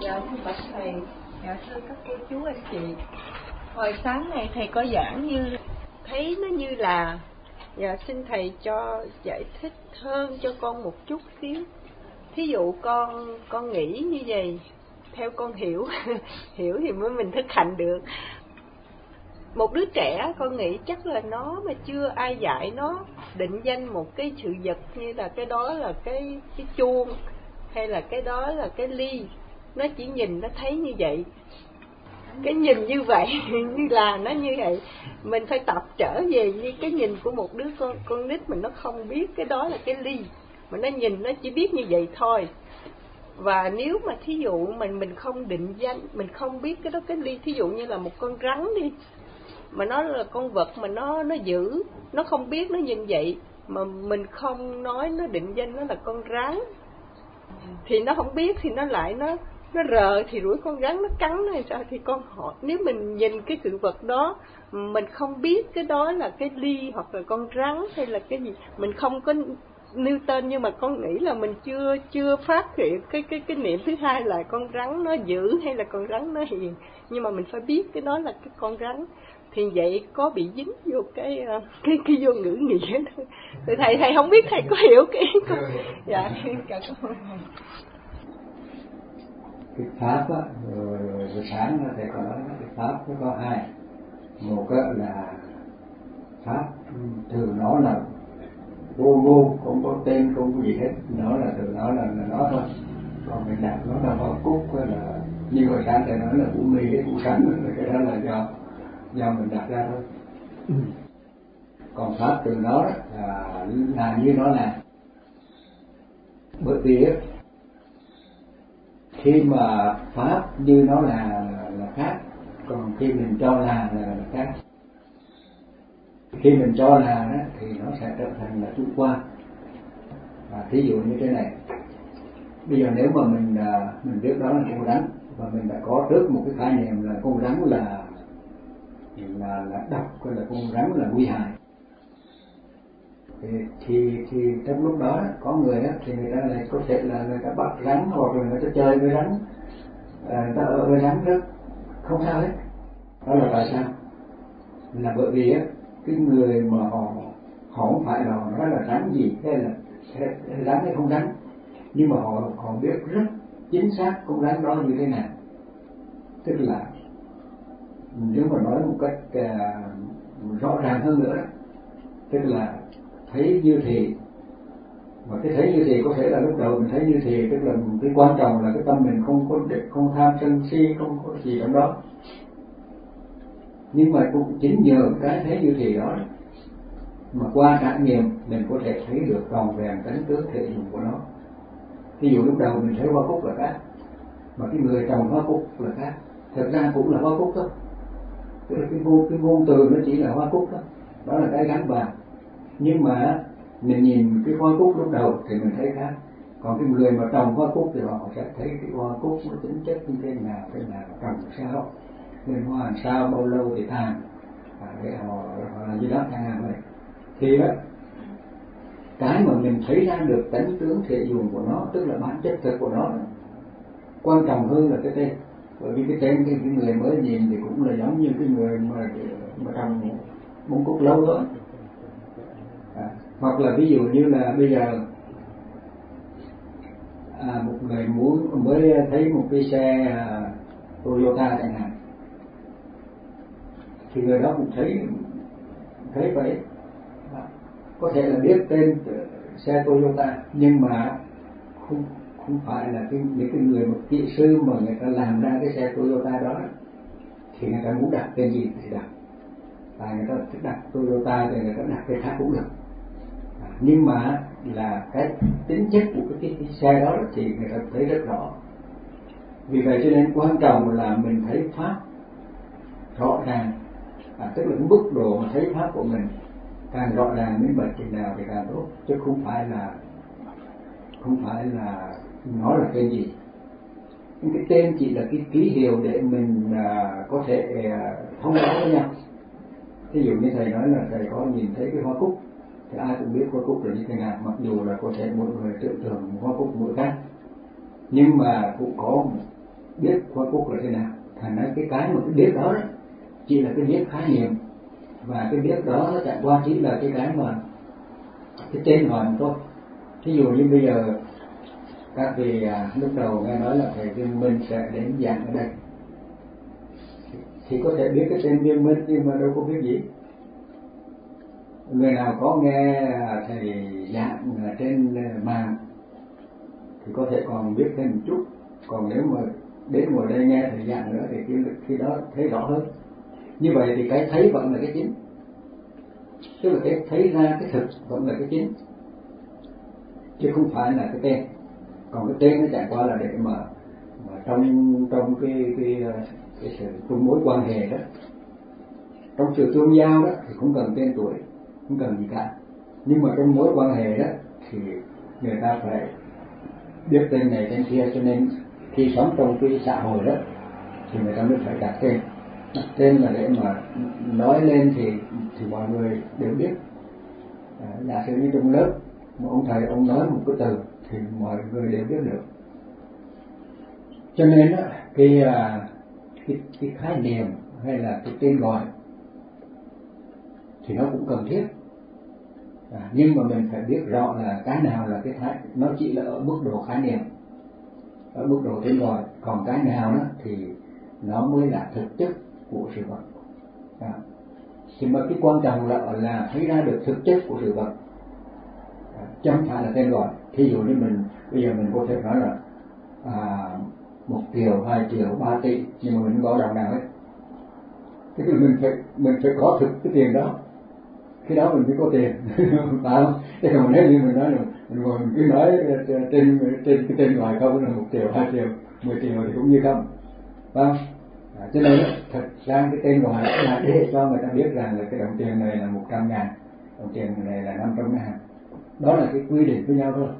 Dạ, thưa bạch thầy, dạ thưa các cô chú anh chị. Hồi sáng này thầy có giảng như thấy nó như là, dạ xin thầy cho giải thích hơn cho con một chút xíu. Thí dụ con nghĩ như vậy, theo con hiểu hiểu thì mới mình thực hành được. Một đứa trẻ con nghĩ chắc là nó mà chưa ai dạy nó định danh một cái sự vật như là cái đó là cái chuông hay là cái đó là cái ly, nó chỉ nhìn nó thấy như vậy, cái nhìn như vậy như là nó như vậy. Mình phải tập trở về như cái nhìn của một đứa con nít, mình nó không biết cái đó là cái ly, mà nó nhìn nó chỉ biết như vậy thôi. Và nếu mà thí dụ mình không định danh, mình không biết cái đó cái ly, thí dụ như là một con rắn đi, mà nó là con vật mà nó dữ, nó không biết nó nhìn vậy, mà mình không nói nó định danh nó là con rắn, thì nó không biết thì nó lại nó rờ thì rủi con rắn nó cắn nó hay sao. Thì con hỏi, nếu mình nhìn cái sự vật đó, mình không biết cái đó là cái ly hoặc là con rắn hay là cái gì, mình không có nêu tên, nhưng mà con nghĩ là mình chưa phát hiện cái niệm thứ hai là con rắn nó dữ hay là con rắn nó hiền, nhưng mà mình phải biết cái đó là cái con rắn. Thì vậy có bị dính vô cái vô ngữ nghĩa thôi. Thì thầy không biết thầy có hiểu cái ý không? Dạ, cảm ơn. Cái pháp á, rồi sáng thầy có nói cái pháp nó có hai. Một là pháp từ nó là vô, không có tên, không có gì hết, nó là từ nó là nó thôi. Còn mình đặt nó là hoa cúc là như hồi sáng thầy nói là củ mì cái củ sắn, cái đó là do mình đặt ra thôi. Còn pháp từ nó là như nó là, bởi vì khi mà pháp như nó là khác, còn khi mình cho là khác. Khi mình cho là đó, thì nó sẽ trở thành là chủ quan. Thí dụ như thế này, bây giờ nếu mà mình biết đó là con rắn, và mình đã có trước một cái khái niệm là con rắn là độc, hay là con rắn là nguy hại, thì trong lúc đó có người thì người ta lại có thể là người ta bắt rắn, hoặc là người ta chơi với rắn, người ta ở với rắn rất không sao hết. Đó là tại sao? Là bởi vì cái người mà họ không phải là họ nói là rắn gì hay là rắn hay không rắn, nhưng mà họ biết rất chính xác con rắn đó như thế nào. Tức là nếu mà nói một cách rõ ràng hơn nữa, tức là thấy như thì, mà cái thấy như thì có thể là lúc đầu mình thấy như thì, tức là cái quan trọng là cái tâm mình không tham sân si, không có gì trong đó. Nhưng mà cũng chính nhờ cái thấy như thì đó mà qua trải nghiệm mình có thể thấy được tròn vẹn tánh tướng thể dụng của nó. Ví dụ lúc đầu mình thấy hoa cúc là khác, mà cái người trồng hoa cúc là khác, thực ra cũng là hoa cúc thôi. Tức là cái ngôn từ nó chỉ là hoa cúc đó, đó là cái gắn vào. Nhưng mà mình nhìn cái hoa cúc lúc đầu thì mình thấy khác, còn cái người mà trồng hoa cúc thì họ sẽ thấy cái hoa cúc nó tính chất như thế nào trồng sao, nên hoa làm sao, bao lâu thì tàn, để họ làm gì đó chẳng hạn vậy. Thì đó, cái mà mình thấy ra được tánh tướng thể dụng của nó, tức là bản chất thực của nó, quan trọng hơn là cái tên. Bởi vì cái tên cái người mới nhìn thì cũng là giống như cái người mà trồng bông cúc lâu thôi. Hoặc là ví dụ như là bây giờ một người mới thấy một cái xe Toyota chẳng hạn, thì người đó cũng thấy vậy, có thể là biết tên xe Toyota, nhưng mà không phải là những cái người một kỹ sư mà người ta làm ra cái xe Toyota đó, thì người ta muốn đặt tên gì thì đặt, và người ta đặt Toyota thì người ta đặt cái khác cũng được. Nhưng mà là cái tính chất của cái xe đó thì người ta thấy rất rõ. Vì vậy cho nên quan trọng là mình thấy pháp rõ ràng, tức là cái mức độ mà thấy pháp của mình càng rõ ràng minh bạch chừng nào thì càng tốt, chứ không phải là nói là tên gì. Cái tên chỉ là cái ký hiệu để mình có thể thông báo với nhau. Ví dụ như thầy nói là thầy có nhìn thấy cái hoa cúc, thì ai cũng biết hoa cúc là như thế nào, mặc dù là có thể mỗi người tưởng tượng hoa cúc mỗi khác, nhưng mà cũng có biết Hoa Cúc là thế nào. Thành ra cái mà cái biết đó chỉ là cái biết khái niệm, và cái biết đó nó chẳng qua chỉ là cái mà cái tên gọi thôi. Ví dụ như bây giờ các vị lúc đầu nghe nói là thầy Viên Minh sẽ đến giảng ở đây, thì có thể biết cái tên Viên Minh nhưng mà đâu có biết gì. Người nào có nghe thầy giảng trên mạng thì có thể còn biết thêm một chút, còn nếu mà đến ngồi đây nghe thầy giảng nữa thì khi đó thấy rõ hơn. Như vậy thì cái thấy vẫn là cái chính, tức là cái thấy ra cái thực vẫn là cái chính, chứ không phải là cái tên. Còn cái tên nó chẳng qua là để mà trong cái sự mối quan hệ đó, trong sự tương giao đó thì không cần tên tuổi, không cần gì cả. Nhưng mà trong mối quan hệ đó thì người ta phải biết tên này tên kia, cho nên khi sống trong cái xã hội đó thì người ta mới phải đặt tên. Đặt tên là để mà nói lên thì mọi người đều biết. Giả sử như trong lớp một ông thầy ông nói một cái từ thì mọi người đều biết được. Cho nên đó, cái khái niệm hay là cái tên gọi thì nó cũng cần thiết. Nhưng mà mình phải biết rõ là cái nào là cái nó chỉ là ở mức độ khái niệm, ở mức độ tên gọi, còn cái nào đó thì nó mới là thực chất của sự vật. Thì mà cái quan trọng là thấy ra được thực chất của sự vật, chứ không phải là tên gọi. Thí dụ như bây giờ mình có thể nói là 1 triệu, 2 triệu, 3 tỷ, nhưng mà mình không có đồng nào hết. Thế thì mình phải có thực cái tiền đó, khi đó mình mới có tiền, phải không? Thế còn nếu như mình nói là mình cứ nói trên cái tên gọi không là 1 triệu, 2 triệu, 10 triệu thì cũng như không, phải không? Cho nên thật ra cái tên gọi là để cho người ta biết rằng là cái đồng tiền này là 100.000, đồng tiền này là 500.000. Đó là cái quy định với nhau thôi.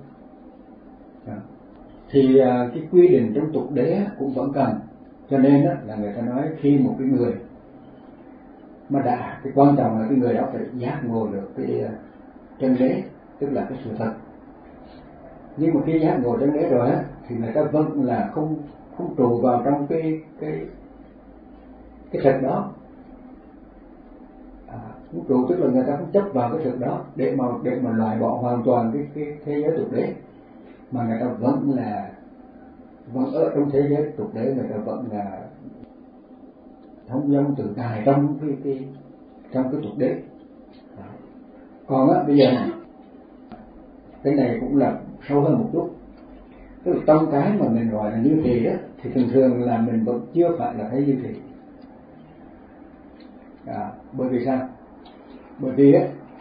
Thì cái quy định trong tục đế cũng vẫn cần. Cho nên là người ta nói khi một cái người mà cái quan trọng là cái người đó phải giác ngộ được cái chân đế, tức là cái sự thật. Nhưng mà khi giác ngộ chân đế rồi thì người ta vẫn là không trụ vào trong cái thực đó. Không trụ tức là người ta không chấp vào cái thực đó để mà loại bỏ hoàn toàn cái thế giới tục đế, mà người ta vẫn ở trong thế giới tục đế, người ta vẫn là thông dong tự tại trong cái tục đế. Còn bây giờ cái này cũng là sâu hơn một chút, tức là trong cái mà mình gọi là như thị đó, thì thường là mình vẫn chưa phải là thấy như thị. Bởi vì sao? Bởi vì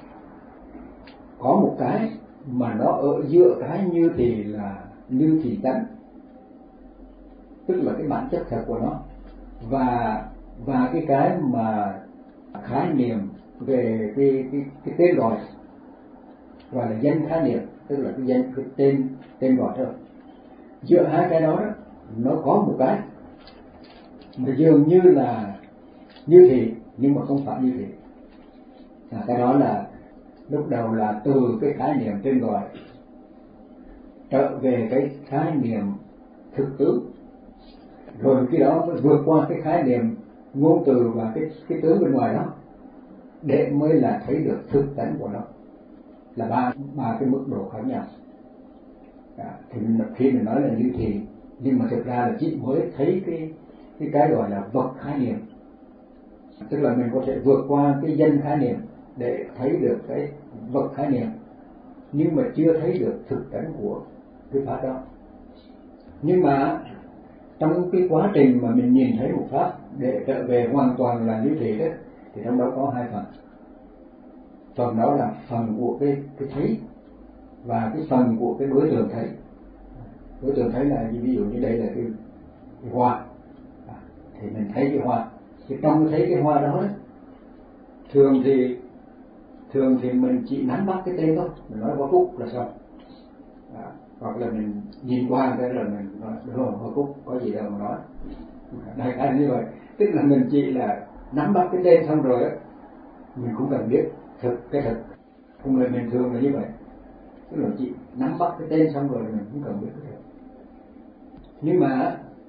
có một cái mà nó ở giữa cái như thị là như thị tánh, tức là cái bản chất thật của nó, và cái mà khái niệm về cái tên gọi là danh khái niệm, tức là cái tên gọi thôi. Giữa hai cái đó nó có một cái mà dường như là như thị nhưng mà không phải như thị. Cái đó là lúc đầu là từ cái khái niệm tên gọi trở về cái khái niệm thực tướng, rồi khi đó mới vượt qua cái khái niệm ngôn từ và cái tướng bên ngoài đó để mới là thấy được thực tánh của nó, là ba cái mức độ khác nhau. Thì khi mình nói là như thị, nhưng mà thực ra là chỉ mới thấy cái gọi là vật khái niệm, tức là mình có thể vượt qua cái danh khái niệm để thấy được cái vật khái niệm, nhưng mà chưa thấy được thực tánh của cái pháp đó. Nhưng mà trong cái quá trình mà mình nhìn thấy một pháp để trở về hoàn toàn là như thị đó, thì trong đó có hai phần. Phần đó là phần của cái thấy, và cái phần của cái đối tượng thấy. Đối tượng thấy là ví dụ như đây là cái hoa, thì mình thấy cái hoa, thì trong thấy cái hoa đó thường thì mình chỉ nắm bắt cái tên thôi, mình nói Hoa Cúc là xong. Hoặc là mình nhìn qua cái là mình nói Hoa Cúc, có gì đâu mà nói. Đại khái như vậy, tức là mình chỉ là nắm bắt cái tên xong rồi mình cũng cần biết cái thực. Con người mình thường là như vậy, tức là chỉ nắm bắt cái tên xong rồi mình cũng cần biết cái thực. Nhưng mà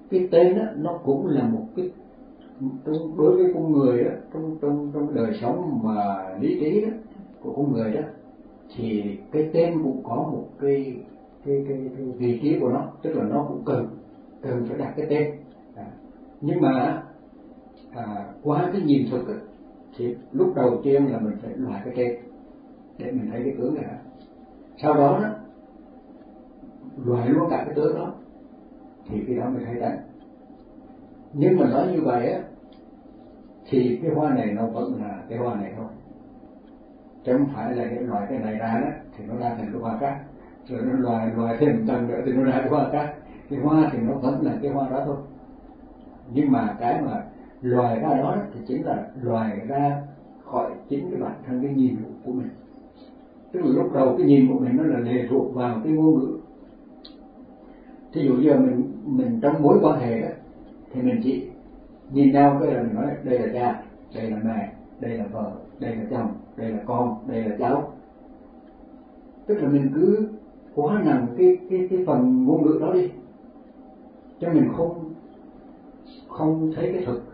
cái tên đó nó cũng là một cái, đối với con người đó, trong đời sống mà lý trí đó của con người đó, thì cái tên cũng có một cái vị trí của nó, tức là nó cũng cần phải đặt cái tên. Nhưng mà qua cái nhìn thực ấy, thì lúc đầu tiên là mình phải loại cái tên để mình thấy cái tướng này. Sau đó đó loại luôn cả cái tướng đó thì khi đó mình thấy tánh. Nhưng mà nói như vậy á thì cái hoa này nó vẫn là cái hoa này thôi, chứ không phải là cái loại cái này ra đó thì nó ra thành cái hoa khác, rồi nó loại thêm tầng nữa thì nó ra cái hoa khác. Cái hoa thì nó vẫn là cái hoa đó thôi, nhưng mà cái mà loài ra đó thì chính là loài ra khỏi chính cái bản thân cái nhìn của mình. Tức là lúc đầu cái nhìn của mình nó là lệ thuộc vào cái ngôn ngữ. Thí dụ giờ mình trong mối quan hệ đó thì mình chỉ nhìn nhau cái là mình nói đây là cha, đây là mẹ, đây là vợ, đây là chồng, đây là con, đây là cháu. Tức là mình cứ quá nặng cái phần ngôn ngữ đó đi, cho mình không thấy cái thực.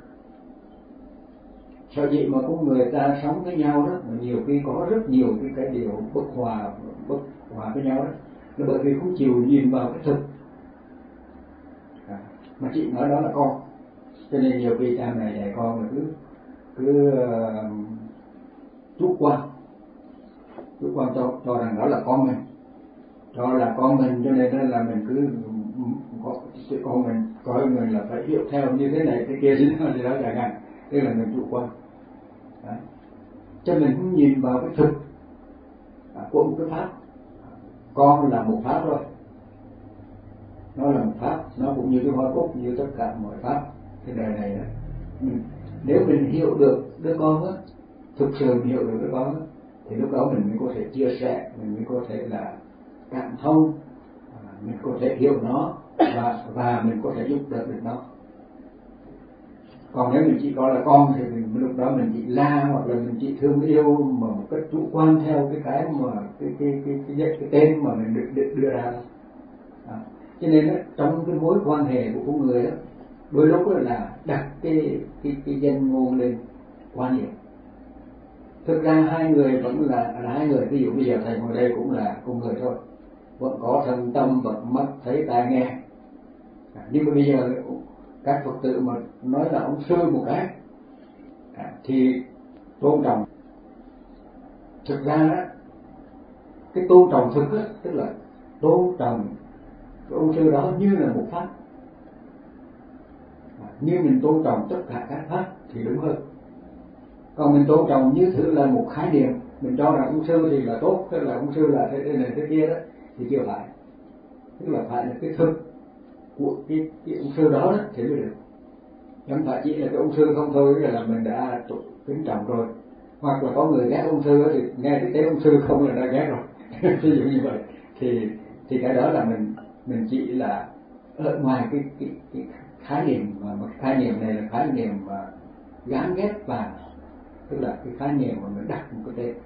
Sở dĩ mà con người ta sống với nhau đó, mà nhiều khi có rất nhiều cái điều bất hòa với nhau đó, là bởi vì không chịu nhìn vào cái thực. Mà chị nói đó là con, cho nên nhiều khi cha mẹ dạy con là cứ chủ quan cho rằng đó là con mình, cho nên là mình cứ có con mình coi mình là phải hiểu theo như thế này thế kia thì đó chẳng hạn, tức là mình chủ quan. Đấy. Cho mình không nhìn vào cái thực của một cái pháp. Con là một pháp thôi, nó là một pháp, nó cũng như cái hoa cúc, như tất cả mọi pháp cái đời này đó. Nếu mình hiểu được đứa con á, thực sự mình hiểu được đứa con á, thì lúc đó mình mới có thể chia sẻ, mình mới có thể là cảm thông, mình có thể hiểu nó và mình có thể giúp đỡ được nó. Còn nếu mình chỉ coi là con thì lúc đó mình chỉ la, hoặc là mình chỉ thương yêu mà một cách chủ quan theo cái mà cái tên mà mình được đưa ra. Cho nên đó, trong cái mối quan hệ của con người đó, đôi lúc đó là đặt cái danh ngôn lên quá nhiều. Thực ra hai người vẫn là hai người. Ví dụ bây giờ thầy ngồi đây cũng là con người thôi, vẫn có thân tâm, vẫn mắt thấy tai nghe. Nhưng mà bây giờ các Phật tử mà nói là ông sư một cái thì tôn trọng. Thực ra đó, cái tôn trọng thực đó, tức là tôn trọng cái ông sư đó như là một pháp, như mình tôn trọng tất cả các pháp thì đúng hơn. Còn mình tôn trọng như thử là một khái niệm, mình cho rằng ông sư thì là tốt, tức là ông sư là thế này thế kia đó, thì chưa phải. Tức là phải là cái thực của cái ông sư đó thì mới được. Không phải chỉ là cái ông sư không thôi là mình đã kính trọng rồi. Hoặc là có người ghét ông sư thì nghe cái tên ông sư không là đã ghét rồi. Ví dụ như vậy thì cái đó là mình chỉ là ở ngoài cái khái niệm, mà khái niệm này là khái niệm mà gán ghép vào, tức là cái khái niệm mà mình đặt một cái tên.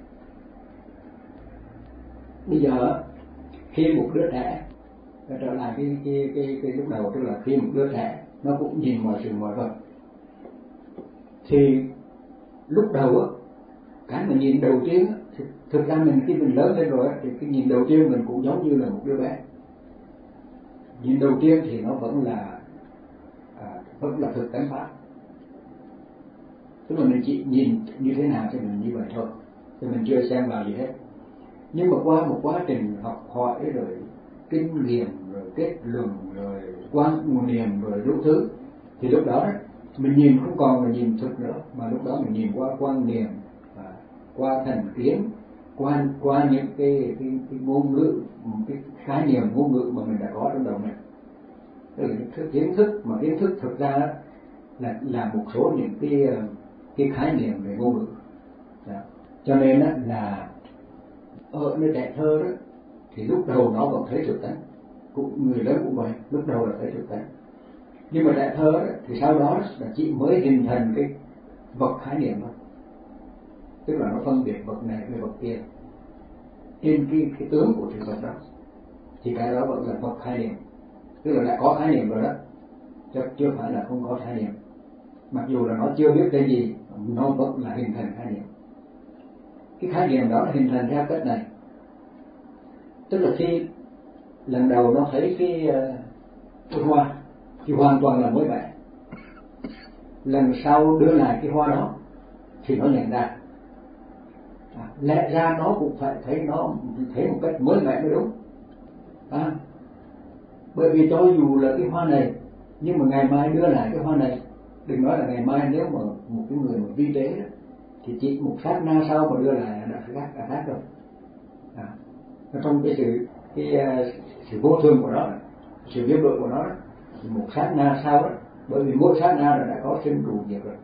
Bây giờ khi một đứa trẻ trở lại cái lúc đầu, tức là khi một đứa trẻ nó cũng nhìn mọi sự mọi vật, thì lúc đầu á, cái mà nhìn đầu tiên á, thì thực ra mình khi mình lớn lên rồi á, thì cái nhìn đầu tiên mình cũng giống như là một đứa bé. Nhìn đầu tiên thì nó vẫn là thực tánh pháp, tức là mình chỉ nhìn như thế nào thì mình như vậy thôi, thì mình chưa xem vào gì hết. Nhưng mà qua một quá trình học hỏi rồi kinh nghiệm rồi kết luận rồi quan niệm rồi đủ thứ, thì lúc đó mình nhìn không còn là nhìn thực nữa, mà lúc đó mình nhìn qua quan niệm, qua thành kiến, qua những cái ngôn ngữ, cái khái niệm ngôn ngữ mà mình đã có trong đầu mình. Tức là những kiến thức mà kiến thức thực ra là một số những cái khái niệm về ngôn ngữ. Cho nên là ở nơi trẻ thơ đó thì lúc đầu nó vẫn thấy thực tánh, cũng người lớn cũng vậy, lúc đầu là thấy thực tánh. Nhưng mà trẻ thơ đó, thì sau đó là chỉ mới hình thành cái vật khái niệm thôi, tức là nó phân biệt vật này với vật kia trên cái tướng của sự vật đó, thì cái đó vẫn là vật khái niệm, tức là đã có khái niệm rồi đó, chứ chưa phải là không có khái niệm. Mặc dù là nó chưa biết cái gì, nó vẫn là hình thành khái niệm. Cái khái niệm đó là hình thành theo cách này, tức là khi lần đầu nó thấy cái hoa thì hoàn toàn là mới mẻ. Lần sau đưa lại cái hoa đó thì nó nhận ra lẽ ra nó cũng phải thấy một cách mới mẻ mới đúng. Bởi vì cho dù là cái hoa này, nhưng mà ngày mai đưa lại cái hoa này, đừng nói là ngày mai, nếu mà một cái người mà vi tế đó, thì chỉ một sát na sau mà đưa lại đã khác rồi. Trong cái sự vô thường của nó, sự biến đổi của nó, một sát na sau đó, bởi vì mỗi sát na là đã có sinh trụ diệt rồi,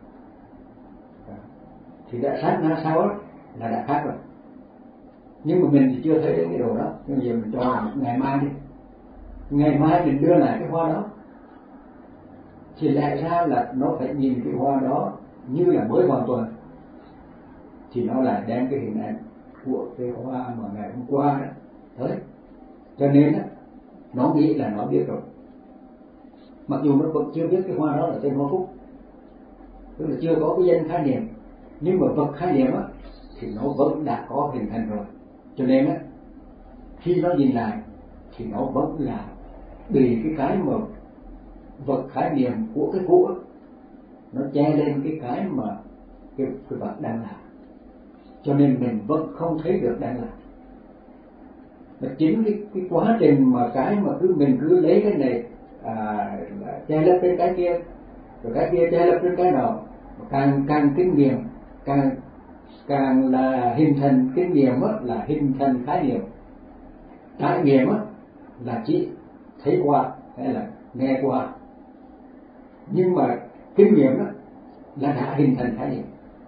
thì đã sát na sau đó là đã khác rồi. Nhưng mà mình thì chưa thấy đến cái đồ đó, nhưng giờ mình cho là ngày mai đi, ngày mai mình đưa lại cái hoa đó, thì lẽ ra là nó phải nhìn cái hoa đó như là mới hoàn toàn, thì nó lại đem cái hình ảnh của cái hoa mà ngày hôm qua đó tới. Cho nên đó, nó nghĩ là nó biết rồi, mặc dù nó vẫn chưa biết cái hoa đó là tên hoa phúc, tức là chưa có cái danh khái niệm, nhưng mà vật khái niệm á thì nó vẫn đã có hình thành rồi. Cho nên á, khi nó nhìn lại thì nó vẫn là bị cái mà vật khái niệm của cái cũ nó che lên cái mà cái vật đang làm, cho nên mình vẫn không thấy được đang làm. Mà chính cái quá trình mà mình cứ lấy cái này che lấp trên cái kia, rồi cái kia che lấp trên cái nọ, càng kinh nghiệm, càng là hình thành kinh nghiệm á, là hình thành khái niệm. Trải nghiệm á là chỉ thấy qua hay là nghe qua, nhưng mà kinh nghiệm á là đã hình thành khái niệm.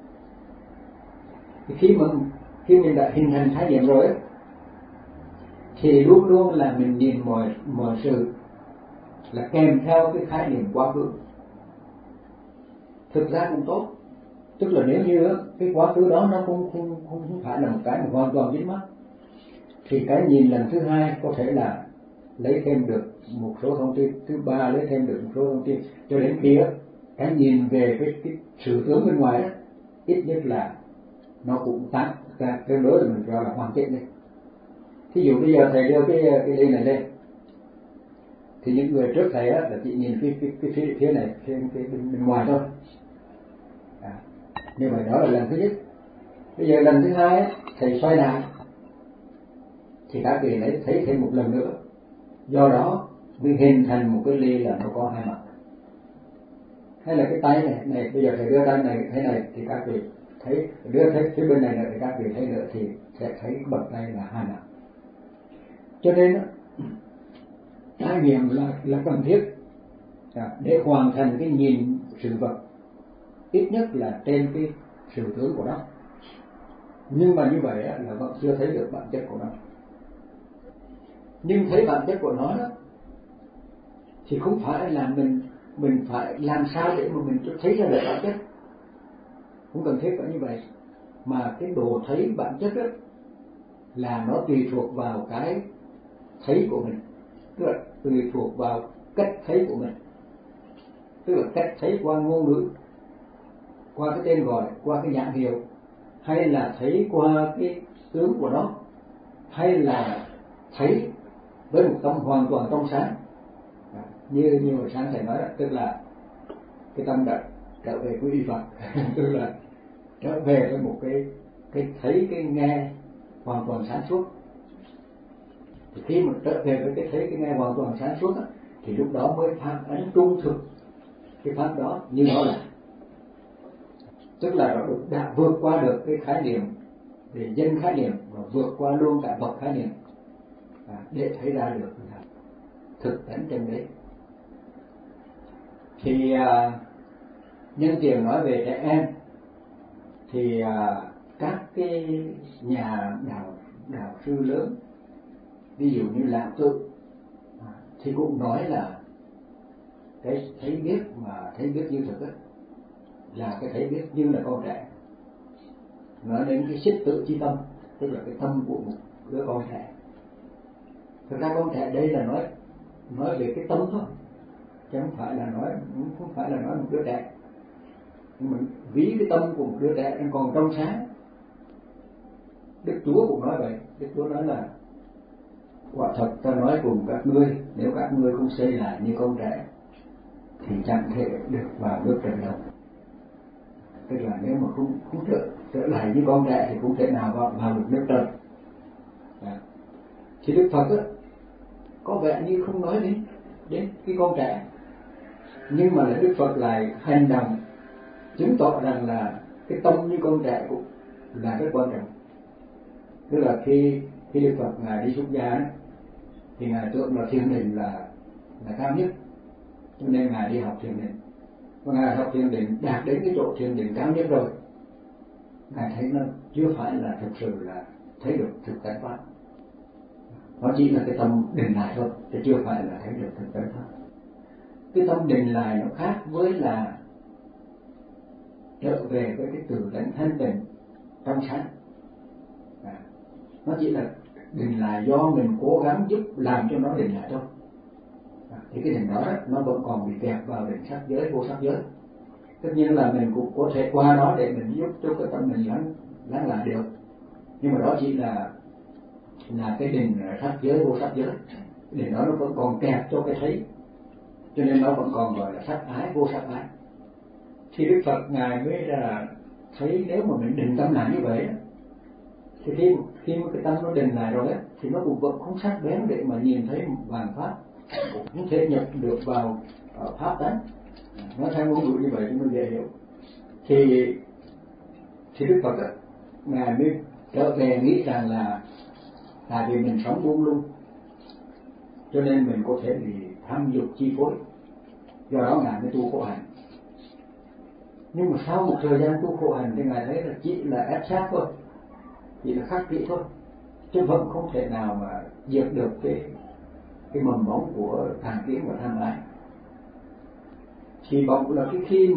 Thì khi mình đã hình thành khái niệm rồi á, thì luôn luôn là mình nhìn mọi sự là kèm theo cái khái niệm quá khứ. Thực ra cũng tốt, tức là nếu như cái quá khứ đó nó không phải là một cái mà hoàn toàn dính mắt, thì cái nhìn lần thứ hai có thể là lấy thêm được một số thông tin, thứ ba lấy thêm được một số thông tin, cho đến khi cái nhìn về cái sự tướng bên ngoài đó, ít nhất là nó cũng tương đối là mình gọi là hoàn chỉnh đi. Thí dụ bây giờ thầy đưa cái ly này lên, thì những người trước thầy á là chỉ nhìn cái phía này, cái bên ngoài thôi. Như vậy đó là lần thứ nhất. Bây giờ lần thứ hai á, thầy xoay lại thì các vị lấy thấy thêm một lần nữa. Do đó mới hình thành một cái ly là nó có hai mặt. Hay là cái tay này bây giờ thầy đưa tay này thế này thì các vị thấy, đưa thấy phía bên này nữa thì các vị thấy nữa, thì sẽ thấy cái bậc tay là hai mặt. Cho nên đó, trải nghiệm là cần thiết để hoàn thành cái nhìn sự vật, ít nhất là trên cái sự tướng của nó. Nhưng mà như vậy là vẫn chưa thấy được bản chất của nó. Nhưng thấy bản chất của nó đó, thì không phải là mình phải làm sao để mà mình thấy ra được bản chất, không cần thiết phải như vậy. Mà cái đồ thấy bản chất đó là nó tùy thuộc vào cái thấy của mình, tức là tùy thuộc vào cách thấy của mình, tức là cách thấy qua ngôn ngữ, qua cái tên gọi, qua cái nhãn hiệu, hay là thấy qua cái tướng của nó, hay là thấy với một tâm hoàn toàn trong sáng. Như hồi sáng thầy nói, tức là cái tâm đã trở về quy y Phật tức là trở về với một cái thấy, cái nghe hoàn toàn sáng suốt. Thì khi mà trở về với cái thấy, cái nghe hoàn toàn sáng suốt thì lúc đó mới phản ánh trung thực cái pháp đó như nó là, tức là nó đã vượt qua được cái khái niệm về danh khái niệm và vượt qua luôn cả vật khái niệm để thấy ra được thực tánh chân đế. Thì nhân tiện nói về trẻ em, thì các cái nhà đạo sư lớn, ví dụ như Lão Tự, thì cũng nói là cái thấy biết mà thấy biết như thực là cái thấy biết như là con trẻ. Nói đến cái xích tự chi tâm, tức là cái tâm của một đứa con trẻ. Thực ra con trẻ đây là nói về cái tâm thôi, chứ không phải là nói một đứa trẻ. Nhưng mà ví cái tâm của một đứa trẻ đang còn trong sáng. Đức Chúa cũng nói vậy. Đức Chúa nói là quả thật ta nói cùng các ngươi, nếu các ngươi không xây lại như con trẻ thì chẳng thể được vào nước trời đâu. Tức là nếu mà không trở lại như con trẻ thì không thể nào vào được nước trời. Thì Đức Phật á, có vẻ như không nói đến cái con trẻ, nhưng mà là Đức Phật lại hành động chứng tỏ rằng là cái tâm như con trẻ cũng là rất quan trọng. Tức là khi Đức Phật ngài đi xuất gia ấy, thì ngài tưởng là thiền định là cao nhất, cho nên ngài đi học thiền định. Và ngài học thiền định đạt đến cái chỗ thiền định cao nhất rồi, ngài thấy nó chưa phải là thực sự là thấy được thực tánh pháp. Nó chỉ là cái tâm định lại thôi, chứ chưa phải là thấy được thực tánh pháp. Cái tâm định lại nó khác với là trở về với cái tự tánh thanh tịnh trong sáng. Nó chỉ là định lại do mình cố gắng giúp làm cho nó định lại thôi. Thì cái định đó nó vẫn còn bị kẹt vào định sắc giới, vô sắc giới. Tất nhiên là mình cũng có thể qua đó để mình giúp cho cái tâm mình lắng lại được, nhưng mà đó chỉ là cái định sắc giới, vô sắc giới. Cái định đó nó vẫn còn kẹt cho cái thấy, cho nên nó vẫn còn gọi là sắc ái, vô sắc ái. Thì Đức Phật ngài mới là thấy nếu mà mình định tâm lại như vậy thì khi mà cái tâm nó định lại rồi thì nó cũng vẫn không sắc bén để mà nhìn thấy vàng pháp, cũng không thể nhập được vào pháp tánh. Nói theo ngôn ngữ như vậy thì mới dễ hiểu. Thì Đức Phật ngài mới trở về nghĩ rằng là tại vì mình sống buông lung cho nên mình có thể bị tham dục chi phối, do đó ngài mới tu khổ hạnh. Nhưng mà sau một thời gian tu khổ hạnh thì ngài thấy là chỉ là ép sát thôi, chỉ là khắc kỷ thôi, chứ vẫn không thể nào mà diệt được cái mầm móng của tàn kiến và tham ái. Thì bỗng là cái khi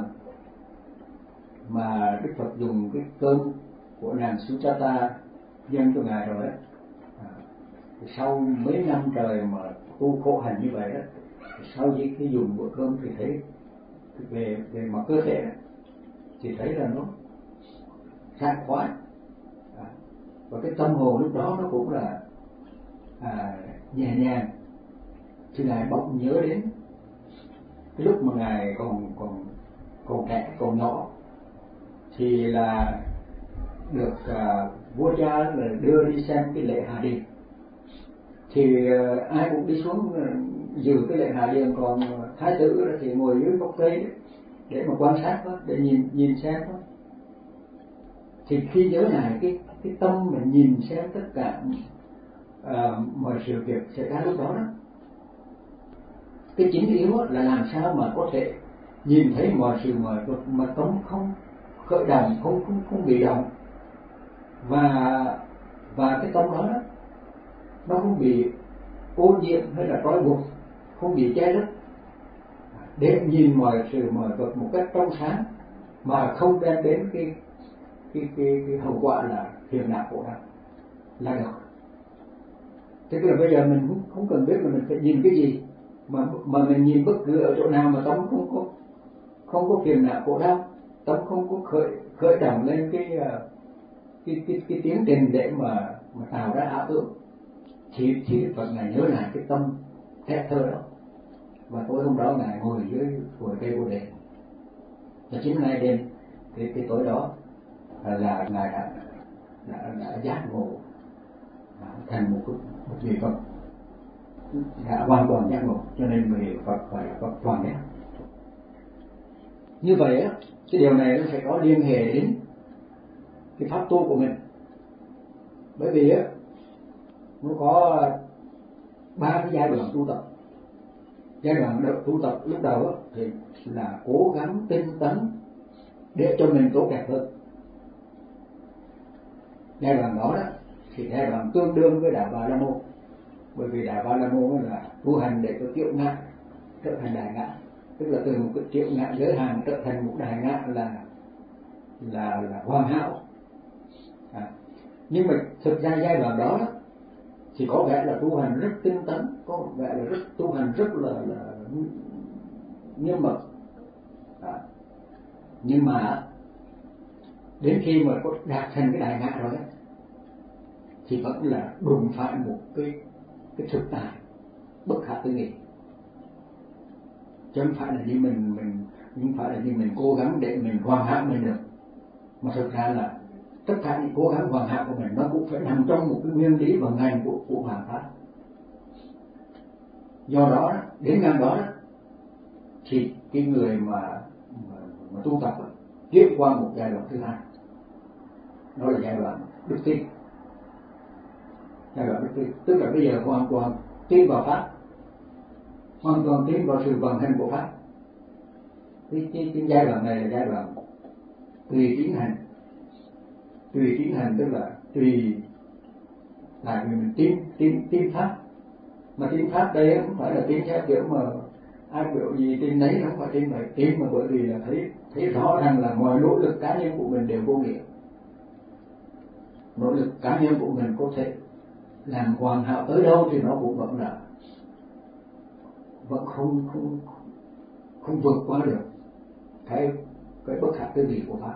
mà Đức Phật dùng cái cơm của nàng Suchata dâng cho ngài rồi sau mấy năm trời mà tu khổ hành như vậy sau khi dùng bữa cơm thì thấy về mặt cơ thể thì thấy là nó sảng khoái, và cái tâm hồn lúc đó nó cũng là nhẹ nhàng. Thì ngài bỗng nhớ đến cái lúc mà ngài còn trẻ, còn nhỏ, thì là được vua cha là đưa đi xem cái lễ hạ điền. Thì ai cũng đi xuống dự cái lễ hạ điền, còn thái tử thì ngồi dưới gốc cây để mà quan sát thôi, để nhìn xem thôi. Thì khi nhớ lại cái tâm mà nhìn xem tất cả mọi sự việc xảy ra lúc đó, cái chính yếu là làm sao mà có thể nhìn thấy mọi sự mà tâm không khởi động, không bị động, và cái tâm đó nó không bị ô nhiễm hay là trói buộc, không bị che lấp, để nhìn mọi sự mọi vật một cách trong sáng mà không đem đến cái hậu quả là phiền não khổ đau là được. Tức là bây giờ mình không cần biết là mình phải nhìn cái gì, mà mình nhìn bất cứ ở chỗ nào mà tâm không có phiền não khổ đau, tâm không có khởi động lên cái tiến trình để mà tạo ra ảo tưởng, thì Đức Phật ngài nhớ lại cái tâm thét thơ đó. Và tối hôm đó ngài ngồi dưới cội cây Bồ Đề, và chính ngày đêm cái tối đó là ngài đã giác ngộ thành một vị Phật, đã hoàn toàn giác ngộ, cho nên người Phật phải là Phật toàn giác. Như vậy cái điều này nó phải có liên hệ đến cái pháp tu của mình, bởi vì nó có 3 cái giai đoạn tu tập. Giai đoạn tu tập lúc đầu thì là cố gắng tinh tấn để cho mình tốt đẹp hơn. Giai đoạn đó thì giai đoạn tương đương với đạo Bà La Môn, bởi vì đạo Bà La Môn là tu hành để cho triệu ngã trở thành đại ngã, tức là từ một cái triệu ngã giới hạn trở thành một đại ngã là hoàn hảo. Nhưng mà thực ra giai đoạn đó thì có vẻ là tu hành rất tinh tấn, có vẻ là tu hành rất là nghiêm mật. Nhưng mà đến khi mà có đạt thành cái đại ngã rồi thì vẫn là đụng phải một cái thực tại bất khả tư nghị, chứ không phải là như mình không phải là như mình cố gắng để mình hoàn hảo mình được, mà thực ra là tất cả những cố gắng hoàn hảo của mình nó cũng phải nằm trong một cái nguyên lý vận hành của hoàn pháp. Do đó đến ngang đó thì cái người mà tu tập tiếp qua một giai đoạn thứ hai, đó là giai đoạn đức tin. Giai đoạn đức tin tức là bây giờ hoàn toàn tin vào pháp, hoàn toàn tin vào sự vận hành của pháp. Cái giai đoạn này là giai đoạn tùy tiến hành. Tùy tiến hành tức là tùy, tại vì mình tin pháp, mà tin pháp đây không phải là tin theo kiểu mà ai biểu gì tin nấy, không phải tin phải tin mà bởi vì là thấy rõ rằng là mọi nỗ lực cá nhân của mình đều vô nghĩa. Nỗ lực cá nhân của mình có thể làm hoàn hảo tới đâu thì nó cũng vẫn không vượt qua được cái bất khả tư nghị của pháp.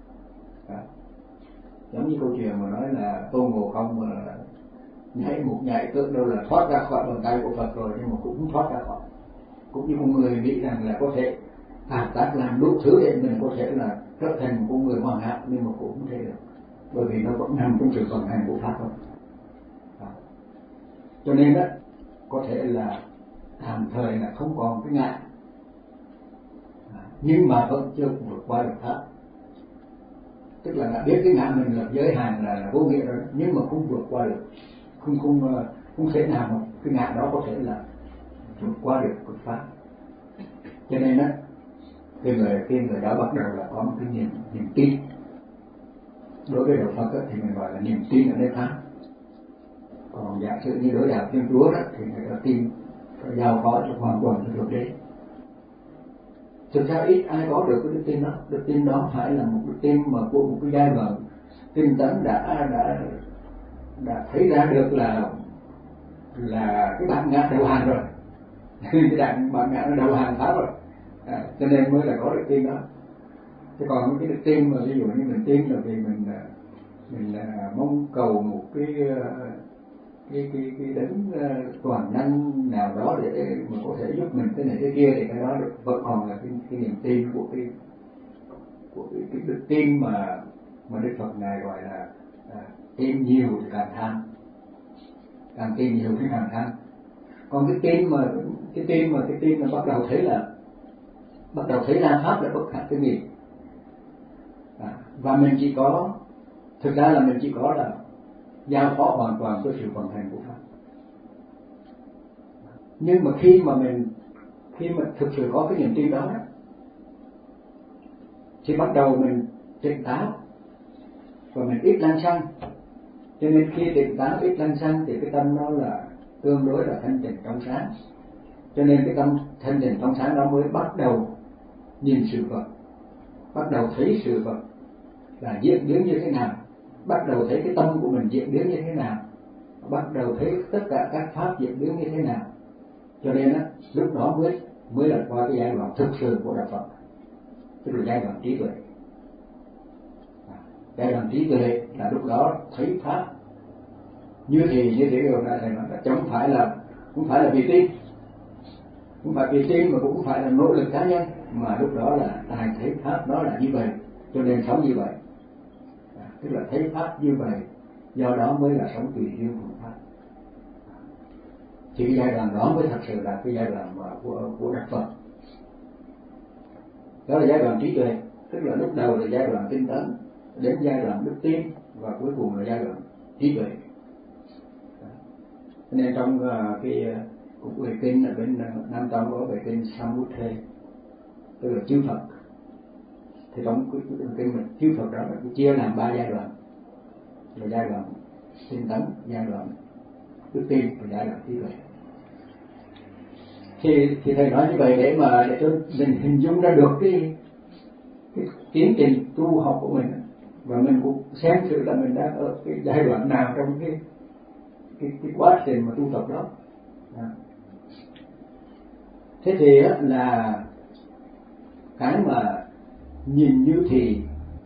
Giống như câu chuyện mà nói là Tôn Ngộ Không mà nhảy một nhảy tượng đâu là thoát ra khỏi bàn tay của Phật rồi, nhưng mà cũng không thoát ra khỏi. Cũng như con người nghĩ rằng là có thể hợp tác làm đủ thứ để mình có thể là trở thành một con người hoàn hảo, nhưng mà cũng không thể được, bởi vì nó vẫn nằm trong sự vận hành của pháp thôi. Cho nên đó có thể là tạm thời là không còn cái ngã, nhưng mà vẫn chưa vượt qua được pháp. Tức là đã biết cái ngã mình là giới hạn là vô nghĩa rồi, nhưng mà không vượt qua được, không thể nào mà cái ngã đó có thể là vượt qua được Phật pháp. Cho nên đó khi người đó bắt đầu là có một cái niềm tin. Đối với đạo Phật thì mình gọi là niềm tin ở nơi pháp. Còn giả sử như đối đạo Thiên Chúa đó thì người ta tin phải giao phó cho hoàn toàn cho Thượng Đế. Thực ra ít ai có được cái đức tin đó. Đức tin đó phải là một đức tin mà của một cái giai đoạn tinh tấn đã thấy ra được là cái bản ngã đầu hàng rồi. Cái bản ngã nó đầu hàng pháp rồi. Cho nên mới là có đức tin đó. Chứ còn cái đức tin mà ví dụ như mình tin là vì mình mong cầu một cái đấng toàn năng nào đó để mà có thể giúp mình cái này cái kia, thì cái đó vẫn còn là cái niềm tin của cái đức tin mà Đức Phật ngài gọi là tin nhiều thì càng tham, càng tin nhiều thì càng tham. Còn cái tin mà bắt đầu thấy là pháp là bất khả tư nghị, và mình chỉ có thực ra là mình chỉ có là giao phó hoàn toàn cho sự vận hành của pháp. Nhưng mà khi mà thực sự có cái niềm tin đó thì bắt đầu mình tỉnh táo và mình ít lăng xăng. Cho nên khi tỉnh táo ít lăng xăng thì cái tâm nó là tương đối là thanh tịnh trong sáng. Cho nên cái tâm thanh tịnh trong sáng đó mới bắt đầu nhìn sự vật, bắt đầu thấy sự vật là diễn biến như thế nào, bắt đầu thấy cái tâm của mình diễn biến như thế nào, bắt đầu thấy tất cả các pháp diễn biến như thế nào. Cho nên lúc đó mới là qua cái giai đoạn thực sự của đạo Phật, tức là giai đoạn trí tuệ. Giai đoạn trí tuệ là lúc đó thấy pháp như thế điều này nó không phải là vì tin, không phải vì tin mà cũng không phải là nỗ lực cá nhân, mà lúc đó là tài thấy pháp nó là như vậy, cho nên sống như vậy. Tức là thấy pháp như vậy, do đó mới là sống tùy duyên của pháp. Thì cái giai đoạn đó mới thật sự là cái giai đoạn của Đạo Phật. Đó là giai đoạn trí tuệ, tức là lúc đầu là giai đoạn tinh tấn, đến giai đoạn đức tin, và cuối cùng là giai đoạn trí tuệ. Nên trong cái cuộc bài kinh ở bên Nam Tông có bài kinh Samudre, tức là chư Phật. Thì trong cái kinh mình chư Phật đó là chia làm 3 giai đoạn, là giai đoạn tinh tấn, giai đoạn đức tin và giai đoạn trí tuệ. Thì thầy nói như vậy để cho mình hình dung ra được cái tiến trình tu học của mình, và mình cũng xem thử là mình đang ở cái giai đoạn nào trong cái quá trình mà tu tập đó. Thế thì là cái mà nhìn như thì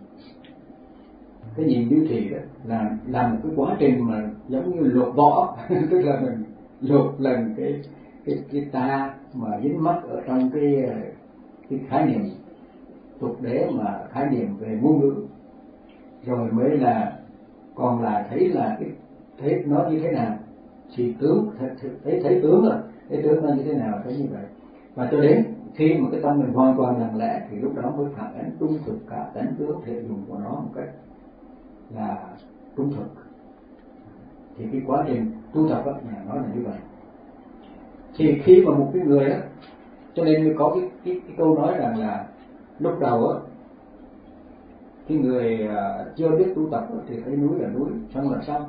cái nhìn như thì đó là một cái quá trình mà giống như lột vỏ tức là mình lột lần cái ta mà dính mắc ở trong cái khái niệm tục đế mà khái niệm về ngôn ngữ, rồi mới là còn là thấy là cái thấy nó như thế nào thì tướng thấy tướng rồi, thấy tướng nó như thế nào thấy như vậy. Và cho đến khi mà cái tâm mình hoàn toàn lặng lẽ thì lúc đó mới phản ánh trung thực cả tánh tướng thể dùng của nó một cách là trung thực. Thì cái quá trình tu tập nó là như vậy. Thì khi mà một cái người đó, cho nên mới có cái câu nói rằng là lúc đầu á, cái người chưa biết tu tập thì thấy núi là núi, xong là xong.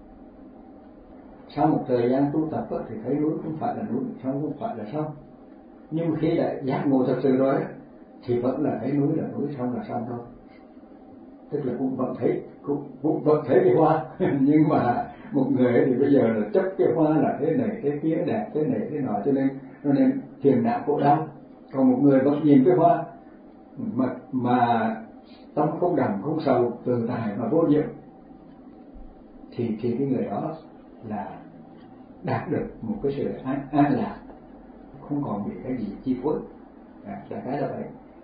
Sau một thời gian tu tập thì thấy núi không phải là núi, xong không phải là xong. Nhưng khi lại giác ngộ thật sự rồi thì vẫn là thấy núi là núi, xong là xong thôi. Tức là cũng vẫn thấy cái hoa nhưng mà một người thì bây giờ là chấp cái hoa là thế này cái kia đẹp thế này thế nọ, cho nên phiền não khổ đau. Còn một người vẫn nhìn cái hoa mà tâm không đầm không sầu, tự tại và vô diệu thì cái người đó là đạt được một cái sự an lạc, không còn bị cái gì chi phối. Đại khái là vậy.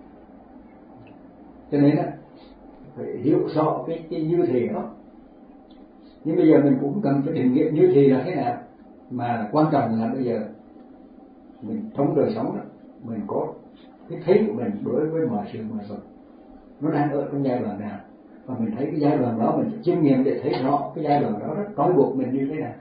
Cho nên phải hiểu rõ cái như thì đó. Nhưng bây giờ mình cũng cần phải định nghĩa như thì là thế nào. Mà quan trọng là bây giờ mình trong đời sống đó, mình có cái thấy của mình đối với mọi sự mọi vật nó đang ở trong giai đoạn nào, và mình thấy cái giai đoạn đó mình chiêm nghiệm để thấy rõ cái giai đoạn đó trói buộc mình như thế nào.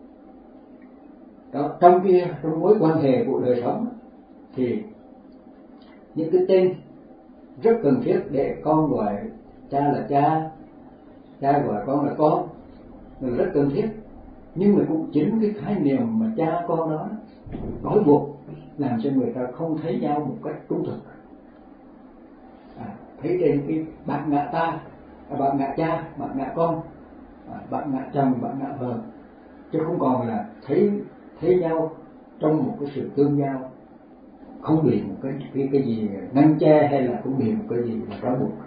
Đó, trong mối quan hệ của đời sống thì những cái tên rất cần thiết để con gọi cha là cha gọi con là con là rất cần thiết, nhưng mà cũng chính cái khái niệm mà cha con đó trói buộc làm cho người ta không thấy nhau một cách trung thực. Thấy trên cái bạn ngạ ta, bạn ngạ cha, bạn ngạ con, bạn ngạ chồng, bạn ngạ vợ, chứ không còn là thấy nhau trong một cái sự tương giao, không bị một cái gì ngăn che hay là không bị một cái gì là trói buộc.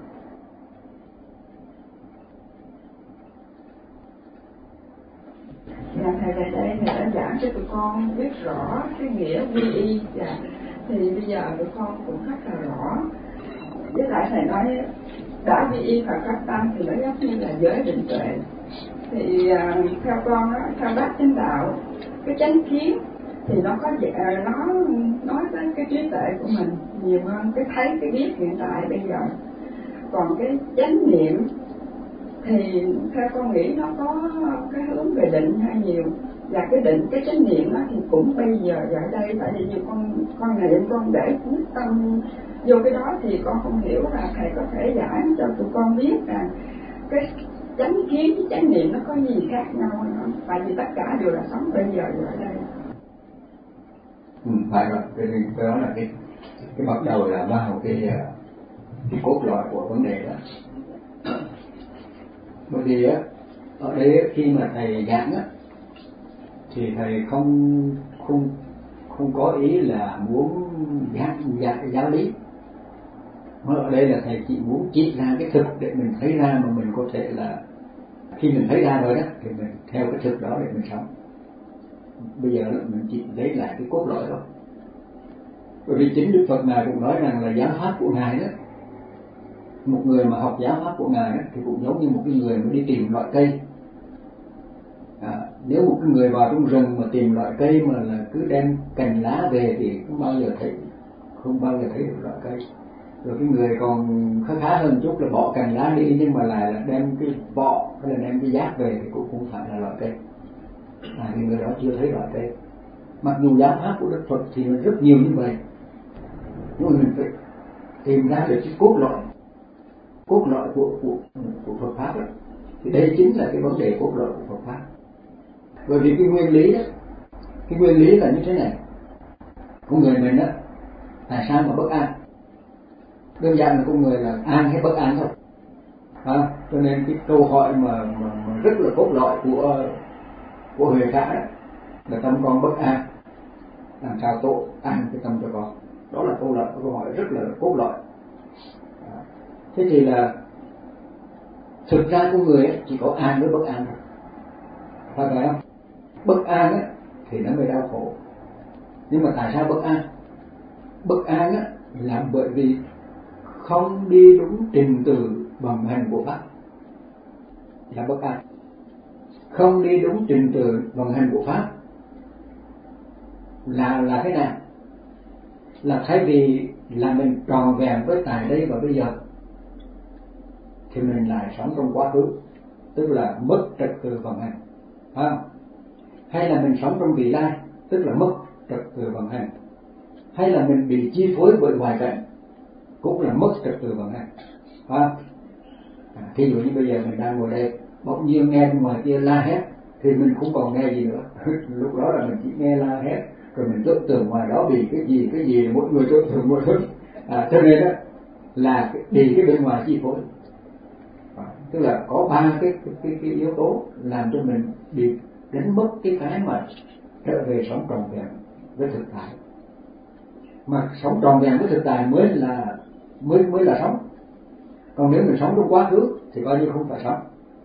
Dạ, thầy tại đây thầy đã giảng cho tụi con biết rõ cái nghĩa quy y, thì bây giờ tụi con cũng rất là rõ. Với lại thầy nói đã quy y Phật pháp tăng thì nó giống như là giới định tuệ. Thì theo con đó, theo bát chánh đạo, cái chánh kiến thì nó có nó nói tới cái trí tuệ của mình nhiều hơn cái thấy cái biết hiện tại bây giờ. Còn cái chánh niệm thì theo con nghĩ nó có cái hướng về định hay nhiều, và cái định cái chánh niệm đó thì cũng bây giờ ở đây, tại vì nhiều con niệm con để quyết tâm vô cái đó thì con không hiểu là thầy có thể giảng cho tụi con biết là cái chánh kiến với chánh niệm nó có gì khác nhau không? Tại vì tất cả đều là sống bây giờ ở đây. Phải rồi, cái đó là cái bắt đầu là vào cái cốt lõi của vấn đề đó. Bởi vì ở đây khi mà thầy giảng thì thầy không có ý là muốn giảng giáo lý, mà ở đây là thầy chỉ muốn chỉ ra cái thực để mình thấy ra, mà mình có thể là khi mình thấy ra rồi đó thì mình theo cái thực đó để mình sống. Bây giờ mình chỉ lấy lại cái cốt lõi thôi. Bởi vì chính Đức Phật Ngài cũng nói rằng là giáo pháp của Ngài đó, một người mà học giáo pháp của Ngài đó, thì cũng giống như một cái người mà đi tìm loại cây. Nếu một cái người vào trong rừng mà tìm loại cây mà là cứ đem cành lá về thì không bao giờ thấy được loại cây. Rồi cái người còn khá hơn chút là bỏ cành lá đi, nhưng mà lại là đem cái vỏ hay là đem cái giác về thì cũng không phải là loại cây. Thì người đó chưa thấy loại cây. Mặc dù giáo pháp của Đức Phật thì nó rất nhiều như vậy, nhưng mà mình phải tìm ra được cái cốt lõi của Phật pháp đó. Thì đây chính là cái vấn đề cốt lõi của Phật pháp. Bởi vì cái nguyên lý đó, cái nguyên lý là như thế này: con người mình đó, tại sao mà bất an? Đơn giản là con người là an hay bất an thôi. Cho nên cái câu hỏi mà rất là cốt lõi của Huệ Khả đó là tâm con bất an, làm sao tổ an cái tâm cho con. Đó là câu là câu hỏi rất là cốt lõi. Thế thì là thực ra con người ấy, chỉ có an với bất an thôi, phải không? Bất an ấy, thì nó mới đau khổ. Nhưng mà tại sao bất an? Bất an ấy, là bởi vì không đi đúng trình tự vận hành của pháp là bất an. Không đi đúng trình tự vận hành của pháp là thế nào? Là thay vì là mình tròn vẹn với tại đây và bây giờ thì mình lại sống trong quá khứ, tức là mất trật tự vận hành, phải không? Hay là mình sống trong vị lai, tức là mất trật tự vận hành. Hay là mình bị chi phối bởi ngoại cảnh, cũng là mất trật tự vận hành, phải không? Thí dụ như bây giờ mình đang ngồi đây, bỗng nhiên nghe bên ngoài kia la hét thì mình không còn nghe gì nữa. Lúc đó là mình chỉ nghe la hét, rồi mình tưởng tượng ngoài đó bị cái gì mỗi người tưởng tượng mỗi thứ. Cho nên đó là bị cái bên ngoài chi phối. Tức là có ba cái yếu tố làm cho mình bị đánh mất cái mà trở về sống trọn vẹn với thực tại. Mà sống trọn vẹn với thực tại mới là sống. Còn nếu mình sống trong quá khứ thì coi như không phải sống.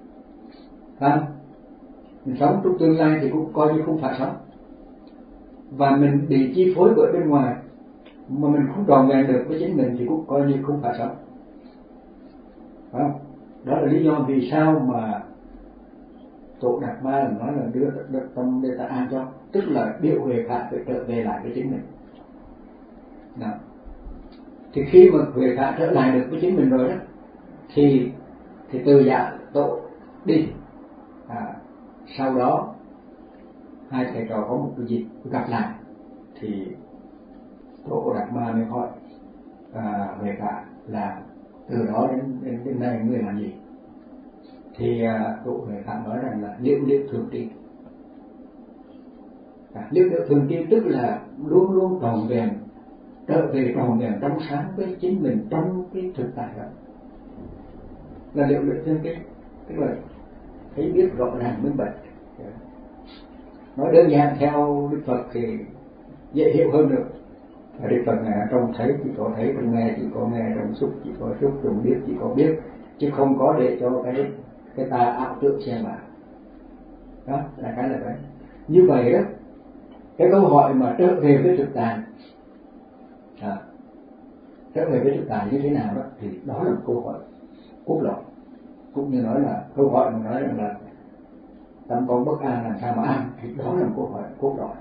Mình sống trong tương lai thì cũng coi như không phải sống. Và mình bị chi phối bởi bên ngoài mà mình không trọn vẹn được với chính mình thì cũng coi như không phải sống. Phải không? Đó là lý do vì sao mà Tổ Đạt Ma nói là đưa tâm để ta an cho, tức là điệu huệ khả phải trở về lại với chính mình. Đó. Thì khi mà huệ khả trở lại được với chính mình rồi đó, thì từ dạ tổ đi. Sau đó hai thầy trò có một cái dịp gặp lại thì Tổ Đạt Ma mới hỏi huệ khả là từ đó đến nay ngươi làm gì? Thì Tổ Huệ Khả nói rằng là liễu thường tri. Liễu thường tri tức là luôn luôn tròn vẹn, trở về tròn vẹn trong sáng với chính mình trong cái thực tại đó. Là liễu thường tri, tức là thấy biết rõ ràng minh bạch. Nói đơn giản theo Đức Phật thì dễ hiểu hơn được. Đức Phật này trong thấy chỉ có thấy, trong nghe chỉ có nghe, trong xúc chỉ có xúc, trong biết chỉ có biết, chứ không có để cho cái ta ảo tưởng xem vào. Đó là cái là đấy. Như vậy đó, cái câu hỏi mà trở về với thực tại, trở về với thực tại như thế nào đó, thì đó là một câu hỏi cốt lõi. Cũng như nói là câu hỏi mà nói rằng là tâm con bất an làm sao mà an, thì đó là một câu hỏi cốt lõi.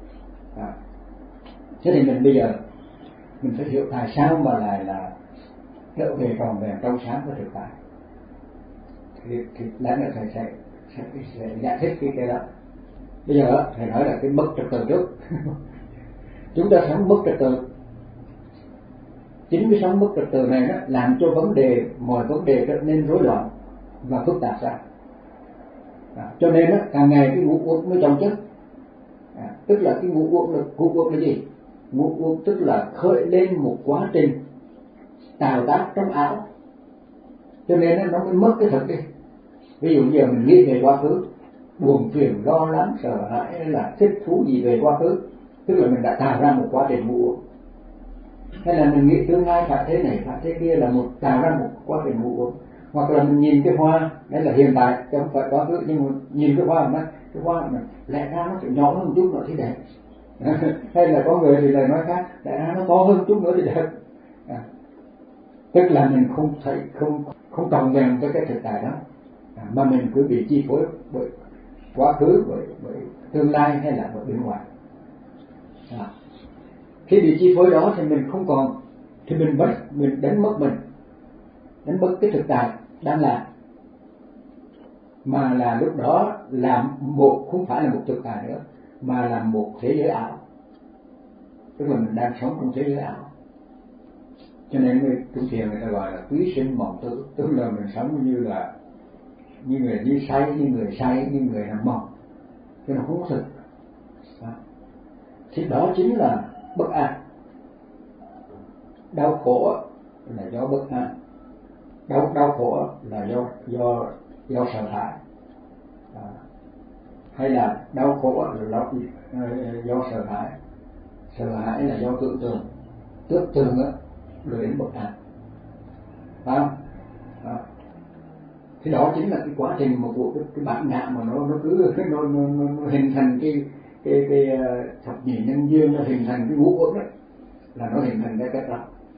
Thế thì mình bây giờ mình phải hiểu tại sao mà lại là trở về tròn vẹn trong sáng với thực tại. Thì lẽ là thầy sẽ giải thích cái đó. Bây giờ thầy nói là cái mất trật tự trước. Chúng ta sống mất trật tự, chính cái sống mất trật tự này đó làm cho mọi vấn đề trở nên rối loạn và phức tạp ra. Cho nên đó, càng ngày cái ngũ uất mới trong chất. Tức là cái ngũ uất là gì? Ngũ uất tức là khởi lên một quá trình tạo tác trong ảo, cho nên nó mới mất cái thực đi. Ví dụ giờ mình nghĩ về quá khứ, buồn phiền, lo lắng, sợ hãi hay là thích thú gì về quá khứ, tức là mình đã tạo ra một quá trình ngũ uất. Hay là mình nghĩ tương lai phải thế này phải thế kia là tạo ra một quá trình ngũ uất. Hoặc là mình nhìn cái hoa, đấy là hiện tại chứ không phải quá khứ, nhưng mà nhìn cái hoa mà cái hoa mà lẽ ra nó phải nhỏ hơn một chút nữa thì đẹp. Hay là có người thì lại nói khác, lẽ ra nó to hơn chút nữa thì đẹp. Tức là mình không tròn vẹn với cái thực tại đó, mà mình cứ bị chi phối bởi quá khứ, bởi tương lai hay là bởi bên ngoài. Khi bị chi phối đó thì mình không còn, thì mình đánh mất cái thực tại đang làm, mà là lúc đó làm một không phải là một thực tại nữa, mà là một thế giới ảo. Tức là mình đang sống trong thế giới ảo. Cho nên người tu thiền người ta gọi là quý sinh mộng tử, tức là mình sống như người say, như người nằm mộng, chứ nó không có thực. Thì đó chính là bất an. Đau khổ là do bất an, đau khổ là do sợ hãi, hay là đau khổ là do sợ hãi là do tưởng tượng, tưởng tượng á rồi đến bậc an, phải không? Đó. Thì đó chính là cái quá trình mà của cái bản ngã mà nó cứ nó hình thành cái thập nhị nhân duyên, nó hình thành cái ngũ uẩn đó, là nó hình thành cái cách đó.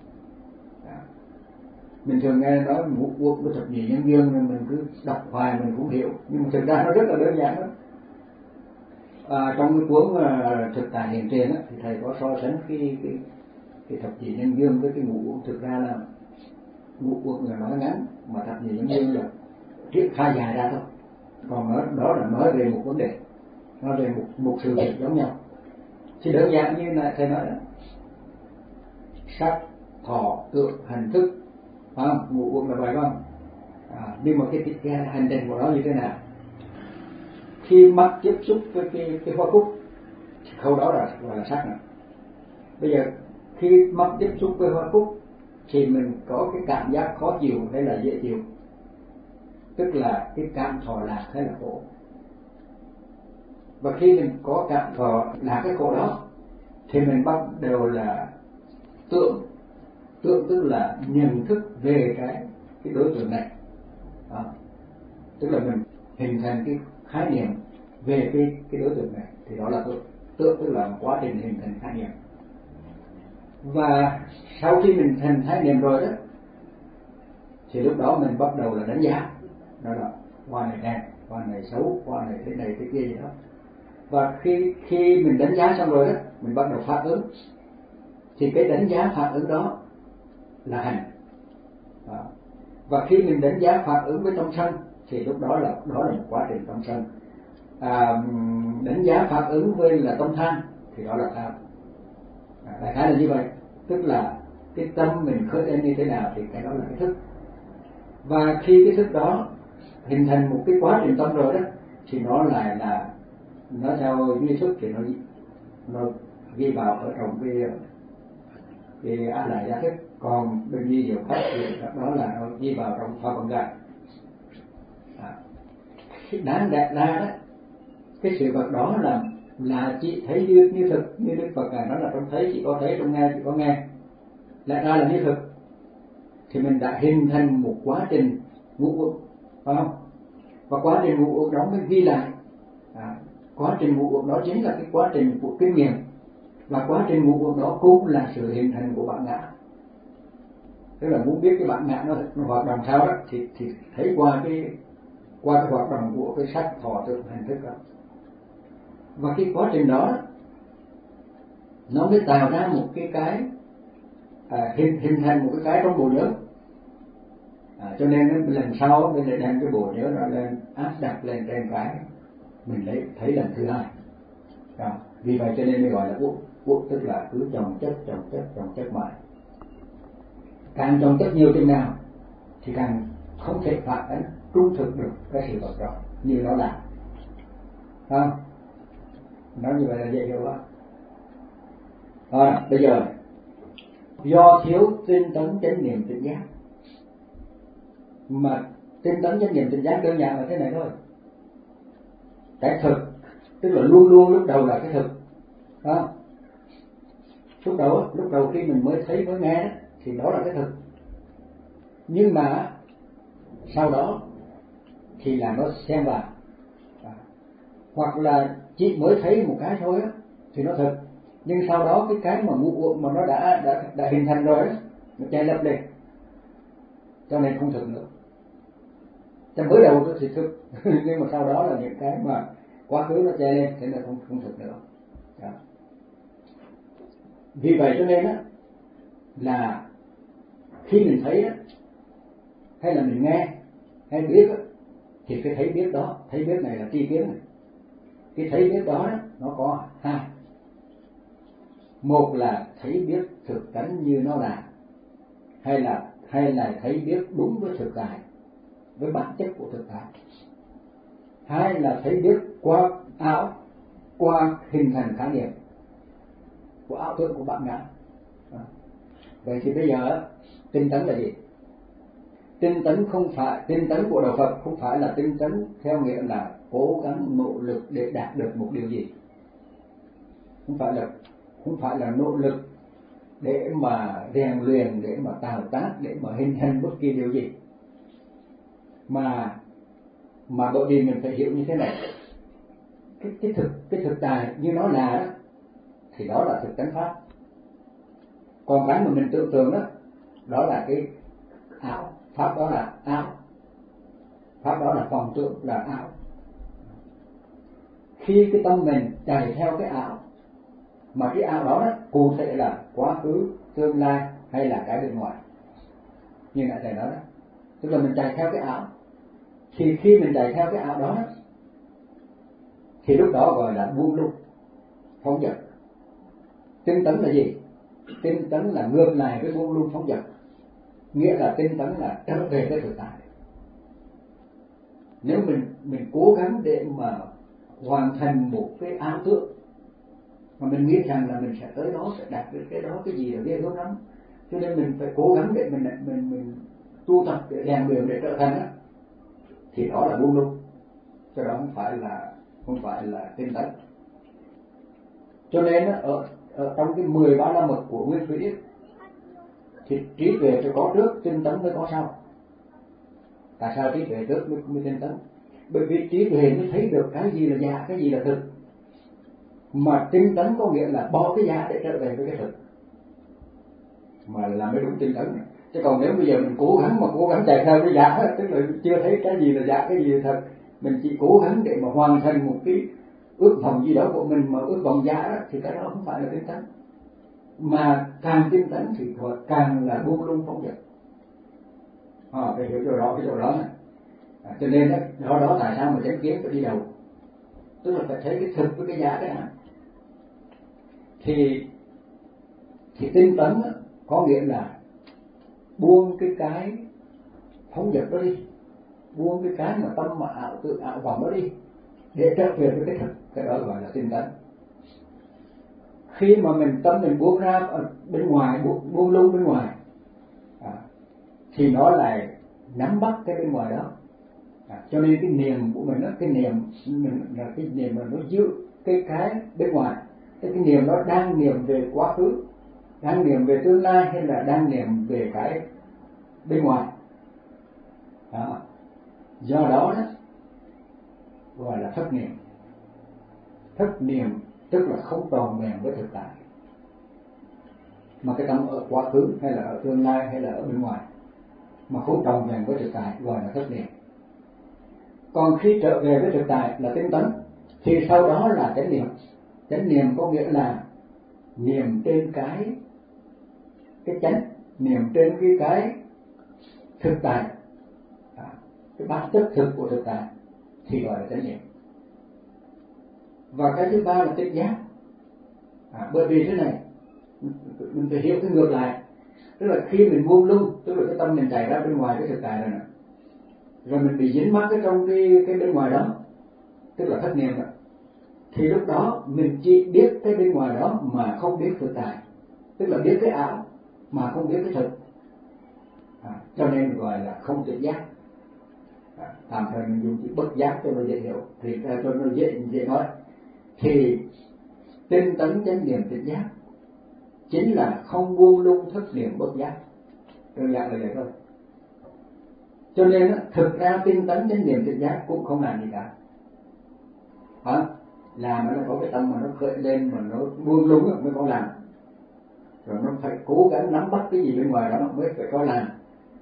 Mình thường nghe nói ngũ uẩn của thập nhị nhân duyên nên mình cứ đọc hoài mình cũng hiểu, nhưng mà thực ra nó rất là đơn giản đó. Trong cái cuốn thực tại hiện tiền á, thì thầy có so sánh cái thập nhị nhân duyên với cái ngũ uẩn. Thực ra là ngũ uẩn là nói ngắn, mà thập nhị nhân duyên là triển khai dài ra thôi. Còn đó là nói về một vấn đề, nói về một sự việc giống nhau. Thì đơn giản như là thầy nói đó, sắc, thọ, tưởng, hành, thức, ngũ uẩn là vậy không? Nhưng mà cái hành trình của nó như thế nào? Khi mắt tiếp xúc với cái hoa cúc, khâu đó là gọi là sắc này. Bây giờ khi mắt tiếp xúc với hoa cúc thì mình có cái cảm giác khó chịu hay là dễ chịu, tức là cái cảm thọ lạc hay là khổ. Và khi mình có cảm thọ là cái khổ đó thì mình bắt đầu là tưởng tức là nhận thức về cái đối tượng này. Tức là mình hình thành cái khái niệm về cái đối tượng này, thì đó là tưởng tức là quá trình hình thành khái niệm. Và sau khi mình thành khái niệm rồi đó thì lúc đó mình bắt đầu là đánh giá, đó là hoa này đẹp, hoa này xấu, hoa này thế kia gì đó. Và khi mình đánh giá xong rồi đó, mình bắt đầu phản ứng. Thì cái đánh giá phản ứng đó là hành. Và khi mình đánh giá phản ứng với tâm sân thì lúc đó là một quá trình tâm sân. Đánh giá phản ứng với là tâm tham thì đó là tham. Đại khái là như vậy, tức là cái tâm mình khởi lên như thế nào thì cái đó là cái thức. Và khi cái thức đó hình thành một cái quá trình tâm rồi đó thì nó lại là nó theo duy thức thì nó ghi vào ở trong cái á lại gia thức. Còn bên duy diệu pháp thì đó là nó ghi vào trong pha vận gạch. Đáng đẹp ra đó, cái sự vật đó là chỉ thấy như thực, như Đức Phật nói là trong thấy chỉ có thấy, trong nghe chỉ có nghe, lẽ ra là như thực. Thì mình đã hình thành một quá trình ngũ uẩn, phải không? Và quá trình ngũ uẩn đó mới ghi lại. Quá trình ngũ uẩn đó chính là cái quá trình của kinh nghiệm, và quá trình ngũ uẩn đó cũng là sự hình thành của bản ngã. Tức là muốn biết cái bản ngã nó hoạt động sao đó thì thấy qua cái hoạt động của cái sắc, thọ, tưởng, hành, thức đó. Và cái quá trình đó nó mới tạo ra một cái hình thành một cái trong bộ nhớ. Cho nên lần sau mình lại đem cái bộ nhớ đó lên áp đặt lên trên cái mình thấy lần thứ hai. Vì vậy cho nên mới gọi là uất, tức là cứ chồng chất mãi. Càng chồng chất nhiều chừng nào thì càng không thể phản ánh trung thực được cái sự vật đó như nó là. Không? Nói như vậy là dễ hiểu không? Bây giờ do thiếu tinh tấn chánh niệm tỉnh giác, mà tinh tấn chánh niệm tỉnh giác đơn giản là thế này thôi. Cái thực tức là luôn luôn lúc đầu là cái thực, không? Lúc đầu khi mình mới thấy mới nghe thì đó là cái thực. Nhưng mà sau đó thì là nó xen vào, hoặc là chỉ mới thấy một cái thôi thì nó thực, nhưng sau đó cái mà ngũ uẩn mà nó đã hình thành rồi nó che lấp lên, cho nên không thực nữa. Trong mới đầu thì thực nhưng mà sau đó là những cái mà quá khứ nó che lên, thế là không thực nữa. Vì vậy cho nên là khi mình thấy hay là mình nghe hay biết thì cái thấy biết đó, thấy biết này là tri kiến này. Cái thấy biết đó nó có hai. Một là thấy biết thực tánh như nó là, hay là thấy biết đúng với thực tại, với bản chất của thực tại. Hai là thấy biết qua hình thành khái niệm của ảo tưởng của bản ngã. Vậy thì bây giờ tinh tấn là gì? Tinh tấn của đạo Phật không phải là tinh tấn theo nghĩa là cố gắng nỗ lực để đạt được một điều gì. Không phải là nỗ lực để mà rèn luyện, để mà tạo tác, để mà hình thành bất kỳ điều gì. Mà bởi vì mình phải hiểu như thế này, cái thực tại như nó là thì đó là thực tánh pháp. Còn cái mà mình tưởng tượng đó là cái ảo, pháp đó là ảo, pháp đó là vọng tưởng, là ảo. Khi cái tâm mình chạy theo cái ảo, mà cái ảo đó cụ thể là quá khứ, tương lai hay là cái bên ngoài, như nãy thầy nói đó, tức là mình chạy theo cái ảo. Thì khi mình chạy theo cái ảo đó thì lúc đó gọi là buông lung, phóng dật. Tinh tấn là gì? Tinh tấn là ngược lại với buông lung phóng dật, nghĩa là tinh tấn là trở về với thực tại. Nếu mình cố gắng để mà hoàn thành một cái ảo tưởng mà mình nghĩ rằng là mình sẽ tới đó, sẽ đạt được cái đó, cái gì là ghê gớm lắm, cho nên mình phải cố gắng để mình tu tập để rèn luyện để trở thành thì đó là buông lung, cho đó không phải là tinh tấn. Cho nên ở trong cái 13 la mật của Nguyên Thủy thì trí tuệ phải có trước, tinh tấn mới có sau. Tại sao trí tuệ trước mới tinh tấn? Bởi vì trí tuệ mới thấy được cái gì là giả, cái gì là thực. Mà tinh tấn có nghĩa là bỏ cái giả để trở về với cái thực, mà là mới đúng tinh tấn. Chứ còn nếu bây giờ mình cố gắng chạy theo cái giả, tức là chưa thấy cái gì là giả, cái gì là thật, mình chỉ cố gắng để mà hoàn thành một cái ước vọng gì đó của mình, mà ước vọng giả đó, thì cái đó không phải là tinh tấn. Mà càng tinh tấn thì càng là buông lung phóng dật. Phải hiểu chỗ rõ cái chỗ đó này. Cho nên đó tại sao mà chánh kiến phải đi đầu, tức là phải thấy cái thực với cái giả đấy hả? Thì tinh tấn có nghĩa là buông cái phóng dật đó đi, buông cái mà tâm mà ảo tưởng ảo vọng đó đi, để trở về với cái thực, cái đó gọi là tinh tấn. Khi mà tâm mình buông ra ở bên ngoài, buông lung bên ngoài, thì nó lại nắm bắt cái bên ngoài đó. Cho nên cái niệm của mình cái niệm mình là cái niệm mà nó giữ cái bên ngoài, cái niệm nó đang niệm về quá khứ, đang niệm về tương lai, hay là đang niệm về cái bên ngoài. Do đó gọi là thất niệm. Thất niệm tức là không tròn vẹn với thực tại, mà cái tâm ở quá khứ hay là ở tương lai hay là ở bên ngoài mà không tròn vẹn với thực tại gọi là thất niệm. Còn khi trở về với thực tại là tinh tấn, thì sau đó là chánh niệm. Chánh niệm có nghĩa là niệm trên cái chánh, niệm trên cái thực tại, cái bản chất thực của thực tại thì gọi là chánh niệm. Và cái thứ ba là tỉnh giác. Bởi vì thế này, mình phải hiểu cái ngược lại, tức là khi mình buông lung, tức là cái tâm mình chạy ra bên ngoài cái thực tại rồi nè, rồi mình bị dính mắc ở trong cái bên ngoài đó, tức là thất niệm đó, thì lúc đó mình chỉ biết cái bên ngoài đó mà không biết thực tại, tức là biết cái ảo mà không biết cái thực. Cho nên gọi là không tỉnh giác. Tạm thời mình dùng chữ bất giác cho nó dễ hiểu, thì cho nó dễ nói. Thì tinh tấn chánh niệm tỉnh giác chính là không buông lung thất niệm bất giác, đơn giản là vậy thôi. Cho nên thực ra tinh tấn chánh niệm tỉnh giác cũng không làm gì cả. Làm nó có cái tâm mà nó khởi lên, mà nó buông lung mới có làm. Rồi nó phải cố gắng nắm bắt cái gì bên ngoài đó mới phải có làm.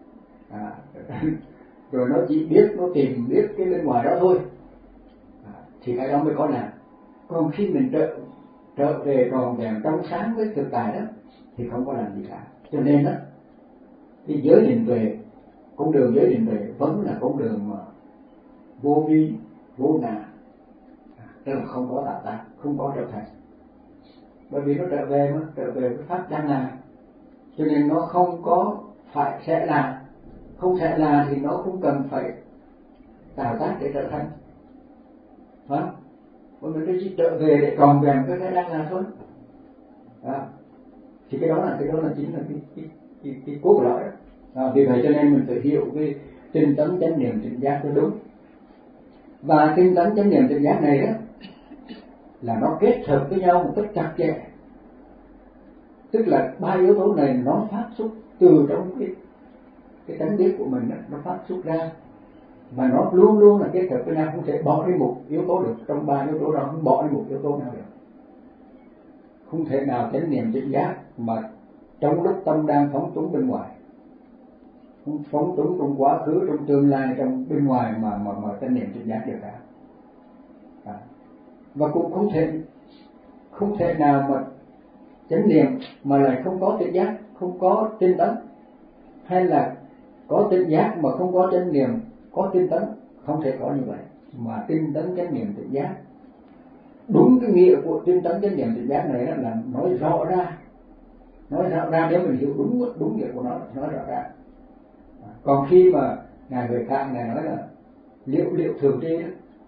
Rồi nó chỉ biết, nó tìm biết cái bên ngoài đó thôi, thì cái đó mới có làm. Còn khi mình trở về tròn vẹn trong sáng với thực tại đó thì không có làm gì cả. Cho nên cái giới định tuệ, con đường giới định tuệ vẫn là con đường mà vô vi vô ngã, tức là không có tạo tác, không có trở thành. Bởi vì nó trở về với pháp đang làm, cho nên nó không có phải sẽ làm. Không sẽ làm thì nó không cần phải tạo tác để trở thành. Bởi vì nó chỉ trở về để tròn vẹn cái đang làm thôi. Thì cái đó chính là cái cốt lõi đó. Vì vậy cho nên mình phải hiểu cái tinh tấn chánh niệm tỉnh giác cho đúng. Và tinh tấn chánh niệm tỉnh giác này đó là nó kết hợp với nhau một cách chặt chẽ. Tức là ba yếu tố này nó phát xuất từ trong cái tánh biết của mình đó, nó phát xuất ra, và nó luôn luôn là kết hợp với nhau, không thể bỏ đi một yếu tố được. Trong ba yếu tố đó không bỏ đi một yếu tố nào được. Không thể nào chánh niệm tỉnh giác mà trong lúc tâm đang phóng túng bên ngoài, không phóng túng trong quá khứ, trong tương lai, trong bên ngoài mà chánh niệm tỉnh giác được cả. Và cũng không thể nào mà chánh niệm mà lại không có tỉnh giác, không có tinh tấn, hay là có tỉnh giác mà không có chánh niệm, có tinh tấn, không thể có như vậy. Mà tinh tấn chánh niệm tỉnh giác, đúng cái nghĩa của tinh tấn chánh niệm tỉnh giác này là nói rõ ra nếu mình hiểu đúng nghĩa của nó, nói rõ ra. Còn khi mà ngài Huệ Khang ngài nói là liệu thường tri đó,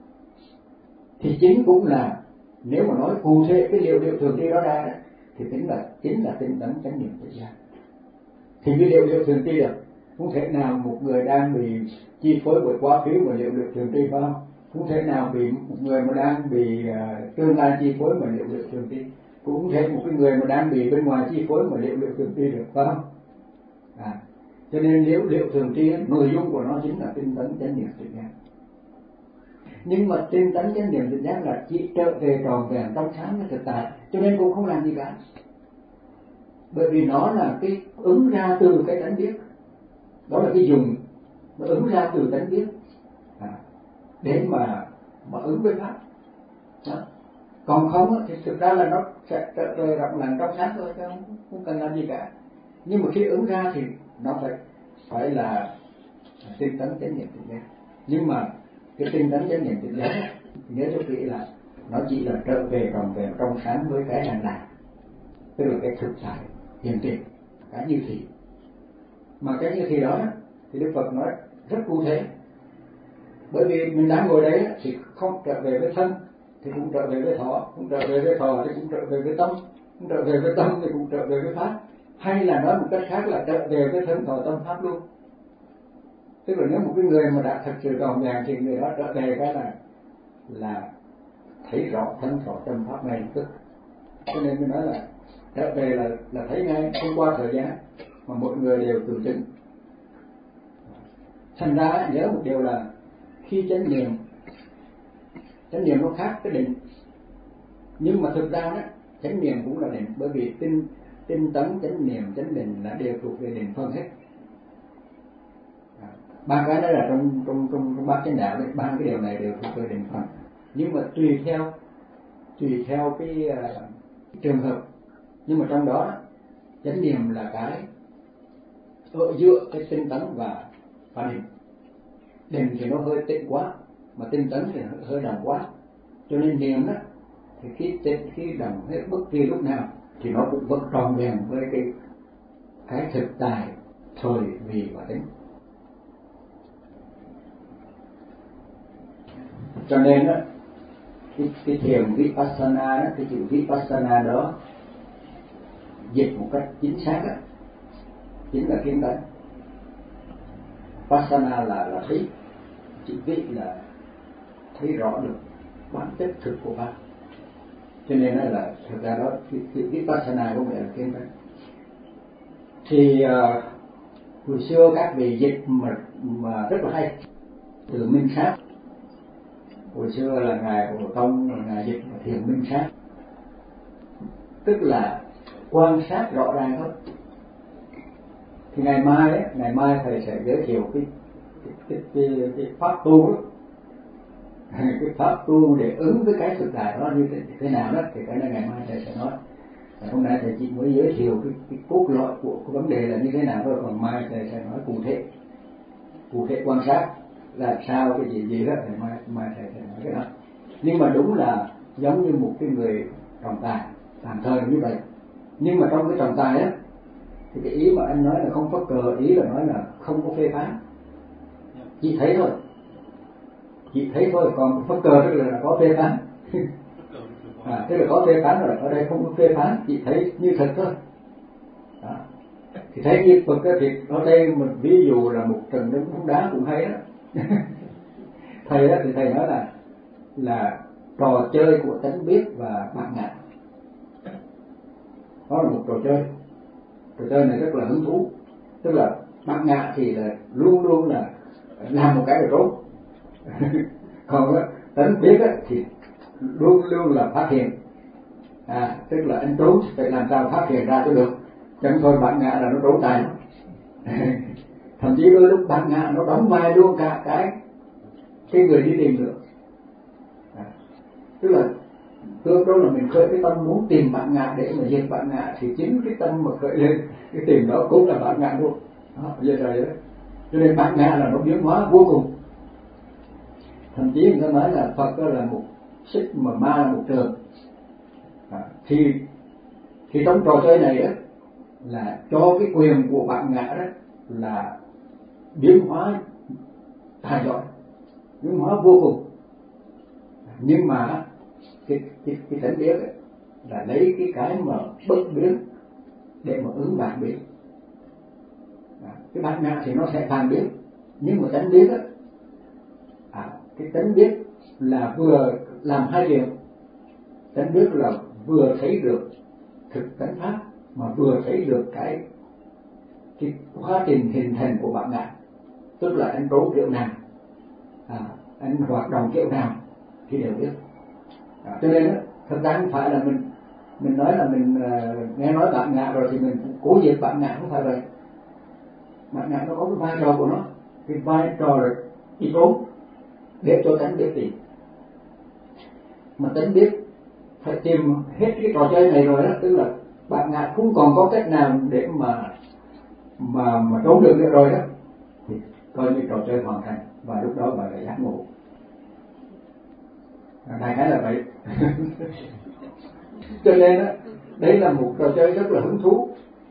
thì chính cũng là, nếu mà nói cụ thể cái liệu thường tri đó ra đó, thì chính là tinh tấn chánh niệm tỉnh giác. Thì cái liệu thường tri được, không thể nào một người đang bị chi phối bởi quá khứ mà liệu thường tri, phải không? Không thể nào bị một người mà đang bị tương lai chi phối mà liệu thường tri, cũng không thể một cái người mà đang bị bên ngoài chi phối mà liệu thường tri được, phải không? Cho nên liệu thường tri, nội dung của nó chính là tinh tấn chánh niệm tỉnh giác. Nhưng mà tinh tấn chánh niệm tỉnh giác là chỉ trở về tròn vẹn trong sáng với thực tại, cho nên cũng không làm gì cả. Bởi vì nó là cái ứng ra từ cái tánh biết, đó là cái dùng, nó ứng ra từ tánh biết để mà ứng với pháp đó. Còn không thì thực ra là nó sẽ trở về rộng lặng trong sáng thôi, chứ không cần làm gì cả. Nhưng mà khi ứng ra thì nó phải là tinh tấn chánh niệm tỉnh giác. Nhưng mà cái tinh tấn chánh niệm tỉnh giác nhớ cho kỹ là nó chỉ là trở về tròn vẹn trong sáng với cái đang làm, tức là cái thực tại hiện tiền, cái như thị. Mà cái như thị đó thì Đức Phật nói rất cụ thể. Bởi vì mình đang ngồi đấy thì không trở về với thân thì cũng trở về với thọ, không trở về với thọ thì cũng trở về với tâm, không trở về với tâm thì cũng trở về với pháp. Hay là nói một cách khác là trở về với thân thọ tâm pháp luôn. Tức là nếu một cái người mà đã thật sự tròn vẹn thì người đó trở về cái là thấy rõ thân thọ tâm pháp ngay lập tức. Cho nên mới nói là trở về là thấy ngay, không qua thời gian mà mọi người đều tự chứng. Thành ra nhớ một điều là khi chánh niệm nó khác cái định, nhưng mà thực ra đó chánh niệm cũng là định, bởi vì tinh tấn chánh niệm chánh định là đều thuộc về định phân hết. Ba cái đó là trong bát chánh đạo đấy, ba cái điều này đều thuộc về định phân. Nhưng mà tùy theo cái trường hợp, nhưng mà trong đó chánh niệm là cái ở giữa cái tinh tấn và định. Định thì nó hơi tịnh quá, mà tinh tấn thì hơi đồng quá. Cho nên niệm đó thì khi đồng hết bất kỳ lúc nào thì nó cũng vẫn tròn vẹn với cái thực tại thời vì và tính. Cho nên đó, cái thiền vipassana đó, cái chữ vipassana đó dịch một cách chính xác đó, chính là kiến tánh. Passana là thấy, chữ vi là thấy rõ được bản chất thực của pháp. Cho nên là thực ra đó chữ vipassana có nghĩa là kiến tánh. Thì hồi xưa các vị dịch mà rất là hay, từ minh sát. Hồi xưa là ngài Hồ Tông, là ngài dịch thiền minh sát, tức là quan sát rõ ràng thôi. Thì ngày mai thầy sẽ giới thiệu cái pháp tu đó, cái pháp tu để ứng với cái thực tại đó như thế nào đó, thì cái này ngày mai thầy sẽ nói. Hôm nay thầy chỉ mới giới thiệu cái cốt lõi của cái vấn đề là như thế nào thôi, còn mai thầy sẽ nói cụ thể quan sát là sao, cái gì đó thì mai thầy sẽ nói cái đó. Nhưng mà đúng là giống như một cái người trọng tài tạm thời như vậy. Nhưng mà trong cái trọng tài á thì cái ý mà anh nói là không có cờ, ý là nói là không có phê phán, chỉ thấy thôi, còn phất cờ tức là có phê phán. Tức là có phê phán rồi, ở đây không có phê phán, chỉ thấy như thật thôi. Đó. Thì thấy như Phật thì ở đây mình ví dụ là một trận đánh bóng đá cũng hay đó. Thầy đó thì thầy nói là trò chơi của tánh biết và bát nhã. Đó là một trò chơi này rất là hứng thú. Tức là bát ngã thì là luôn luôn là làm một cái là trốn. Còn tánh biết thì luôn luôn là phát hiện. Tức là anh trốn phải làm sao phát hiện ra cho được, chẳng thôi bát ngã là nó trốn tài lắm. Thậm chí đôi lúc bát ngã nó đóng vai luôn cả cái người đi tìm nữa. Tức là lúc đó là mình khởi cái tâm muốn tìm bát ngã để mà diệt bát ngã, thì chính cái tâm mà khởi lên cái tìm đó cũng là bát ngã luôn. Vậy rồi đó. Cho nên bát ngã là nó biến hóa vô cùng. Thậm chí người ta nói là Phật đó là một xích mà ma là một trường. Thì trong trò chơi này đó là cho cái quyền của bát ngã đó là biến hóa tài giỏi, biến hóa vô cùng. Nhưng mà cái tánh biết ấy, là lấy cái mà bất biến để mà ứng vạn biến. Cái bát ngã thì nó sẽ phản biến, nhưng mà tánh biết ấy, cái tánh biết là vừa làm hai điều. Tánh biết là vừa thấy được thực tánh pháp, mà vừa thấy được cái quá trình hình thành của bát ngã. Tức là anh trốn kiểu nào, anh hoạt động kiểu nào thì đều biết. Cho nên đó, thật ra không phải là mình nói là mình nghe nói bát ngã rồi thì mình cố diệt bát ngã, không phải vậy. Bát ngã nó có cái vai trò của nó, cái vai trò là đi trốn để cho tánh biết tìm. Mà tánh biết phải tìm hết cái trò chơi này rồi đó, tức là bát ngã không còn có cách nào để mà trốn được nữa rồi đó, thì coi như trò chơi hoàn thành, và lúc đó bà lại giác ngộ. Đại khái là vậy. Cho nên đó, đây là một trò chơi rất là hứng thú.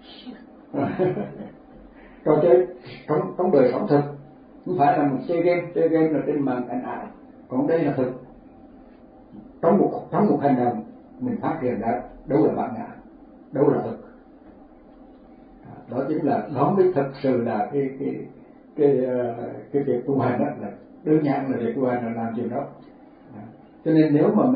Trò chơi trong đời sống thực, không phải là một chơi game là trên màn ảnh ảo. Còn đây là thực. Trong một hành động mình phát hiện ra đâu là bát ngã, đâu là thực. Đó chính là đó mới thật sự là cái việc tu hành đó, là đơn giản là việc tu hành là làm chuyện đó. Cho nên nếu mà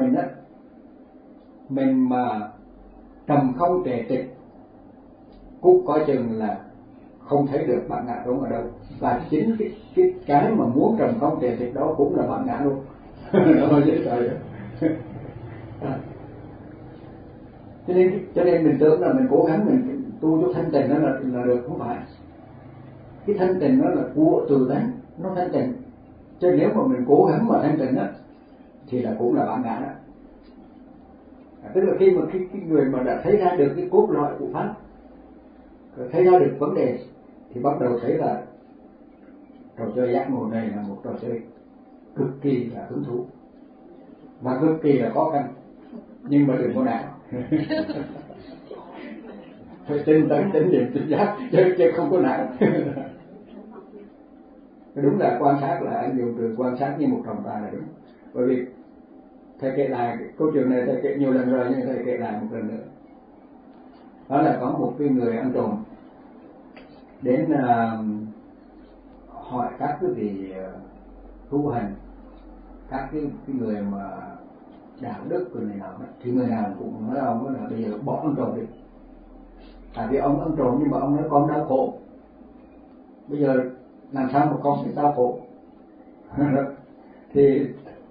mình mà trầm không trệ tịch, cúc coi chừng là không thấy được bát ngã trốn ở đâu. Và chính cái mà muốn trầm không trệ tịch đó cũng là bát ngã luôn. Đó dễ rồi. Cho nên mình tưởng là mình cố gắng mình tu cho thanh tịnh đó là được, không phải. Cái thanh tịnh đó là của tự tánh, nó thanh tịnh. Chứ nếu mà mình cố gắng mà thanh tịnh đó thì là cũng là bát ngã đó. Tức là khi mà cái người mà đã thấy ra được cái cốt lõi của pháp, thấy ra được vấn đề, thì bắt đầu thấy là trò chơi giác ngộ này là một trò chơi cực kỳ là hứng thú và cực kỳ là khó khăn, nhưng mà đừng có nản. Phải tinh tấn chánh niệm tỉnh giác, chứ không có nản. Đúng là quan sát, là anh dùng từ quan sát như một trọng tài là đúng. Bởi vì thầy kể lại câu chuyện này, thầy kể nhiều lần rồi, nhưng thầy kể lại một lần nữa. Đó là có một cái người ăn trộm đến hỏi các cái vị tu hành, các cái người mà đạo đức người này nào đó, thì người nào cũng nói ông là bây giờ bỏ ăn trộm đi. Tại vì ông ăn trộm, nhưng mà ông nói con đau khổ, bây giờ làm sao mà con sẽ đau khổ. thì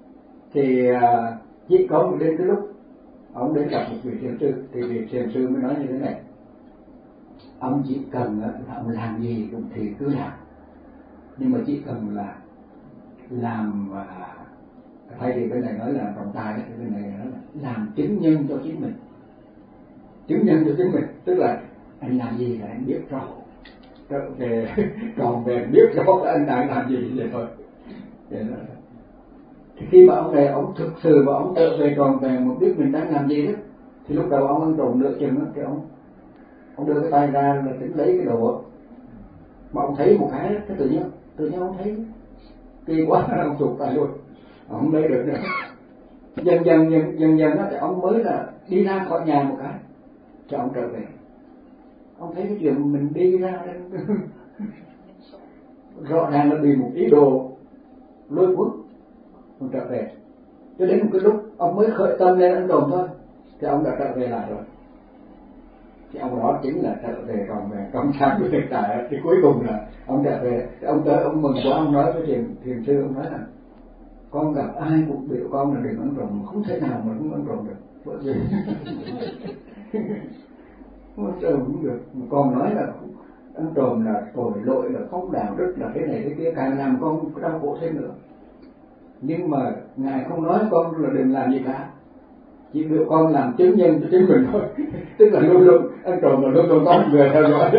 chỉ có một đến cái lúc ông đến gặp một vị thiền sư, thì vị thiền sư mới nói như thế này: ông chỉ cần là ông làm gì cũng thì cứ làm, nhưng mà chỉ cần là làm, thay vì bên này nói là trọng tài, thì bên này nói là làm chứng nhân cho chính mình. Chứng nhân cho chính mình tức là anh làm gì là anh biết rõ, trở về còn về biết rõ anh đang làm gì vậy thôi. Thì khi mà ông này ông thực sự và ông trở về tròn vẹn một biết mình đang làm gì đó, thì lúc đầu ông ăn trộm nửa chừng đó, thì ông đưa cái tay ra là tính lấy cái đồ, mà ông thấy một cái tự nhiên ông thấy kỳ quá, ông tụt tay luôn, ông không lấy được nữa. Dần dần đó thì ông mới là đi ra khỏi nhà một cái, cho ông trở về. Ông thấy cái chuyện mình đi ra rõ ràng là bị một ý đồ lôi cuốn, ông trở về. Cho đến một cái lúc ông mới khởi tâm lên ăn trộm thôi, thì ông đã trở về lại rồi. thì ông đó chính là trở về tròn vẹn trong sáng của thực tại. Thì cuối cùng là ông trở về, ông tới ông mừng quá, ông nói với thiền sư, ông nói là con gặp ai cũng biểu con là đừng ăn trộm, không thể nào mà không ăn trộm được, bởi vì không ăn trộm cũng được. Con nói là ăn trộm là tội lỗi, là không đạo đức, là thế này thế kia, càng làm con đau khổ thêm nữa. Nhưng mà ngài không nói con là đừng làm gì cả, chỉ biểu con làm chứng nhân cho chính mình thôi. Tức là luôn luôn ăn trộm là luôn luôn có một người theo dõi,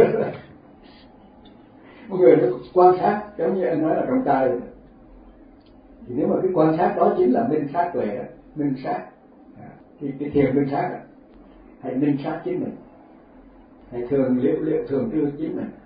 một người nó quan sát, giống như anh nói là trong tay. Thì nếu mà cái quan sát đó chính là minh sát tuệ đó, minh sát thì cái thiền minh sát, hãy minh sát chính mình, hãy thường liệu thường tư chính mình.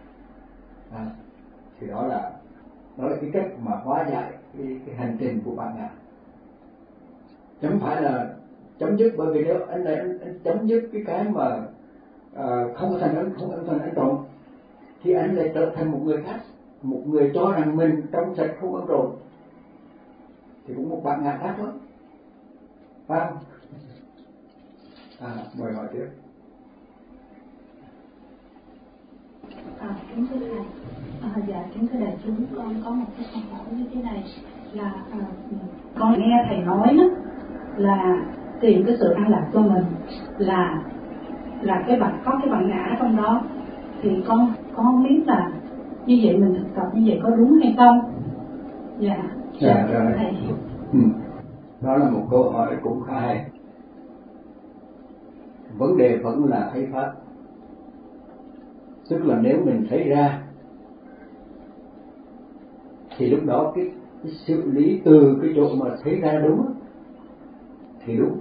Thì đó là cái cách mà hóa giải cái hành trình của bạn ngài. Chẳng phải là chấm dứt, bởi vì nếu anh chấm dứt cái mà không thành ăn trộm thì anh lại trở thành một người khác, một người cho rằng mình trong sạch không ăn trộm, thì cũng một bạn ngài khác đó, phải không? Mời hỏi tiếp. Kính thưa thầy, dạ kính thưa đại chúng, con có một cái câu hỏi như thế này là con nghe thầy nói đó, là tìm cái sự an lạc cho mình là cái có cái bản ngã trong đó, thì con không biết là như vậy mình thực tập như vậy có đúng hay không? Dạ rồi. Thầy. Đó là một câu hỏi cũng khá hay. Vấn đề vẫn là thấy pháp. Tức là nếu mình thấy ra thì lúc đó cái xử lý từ cái chỗ mà thấy ra đúng thì đúng.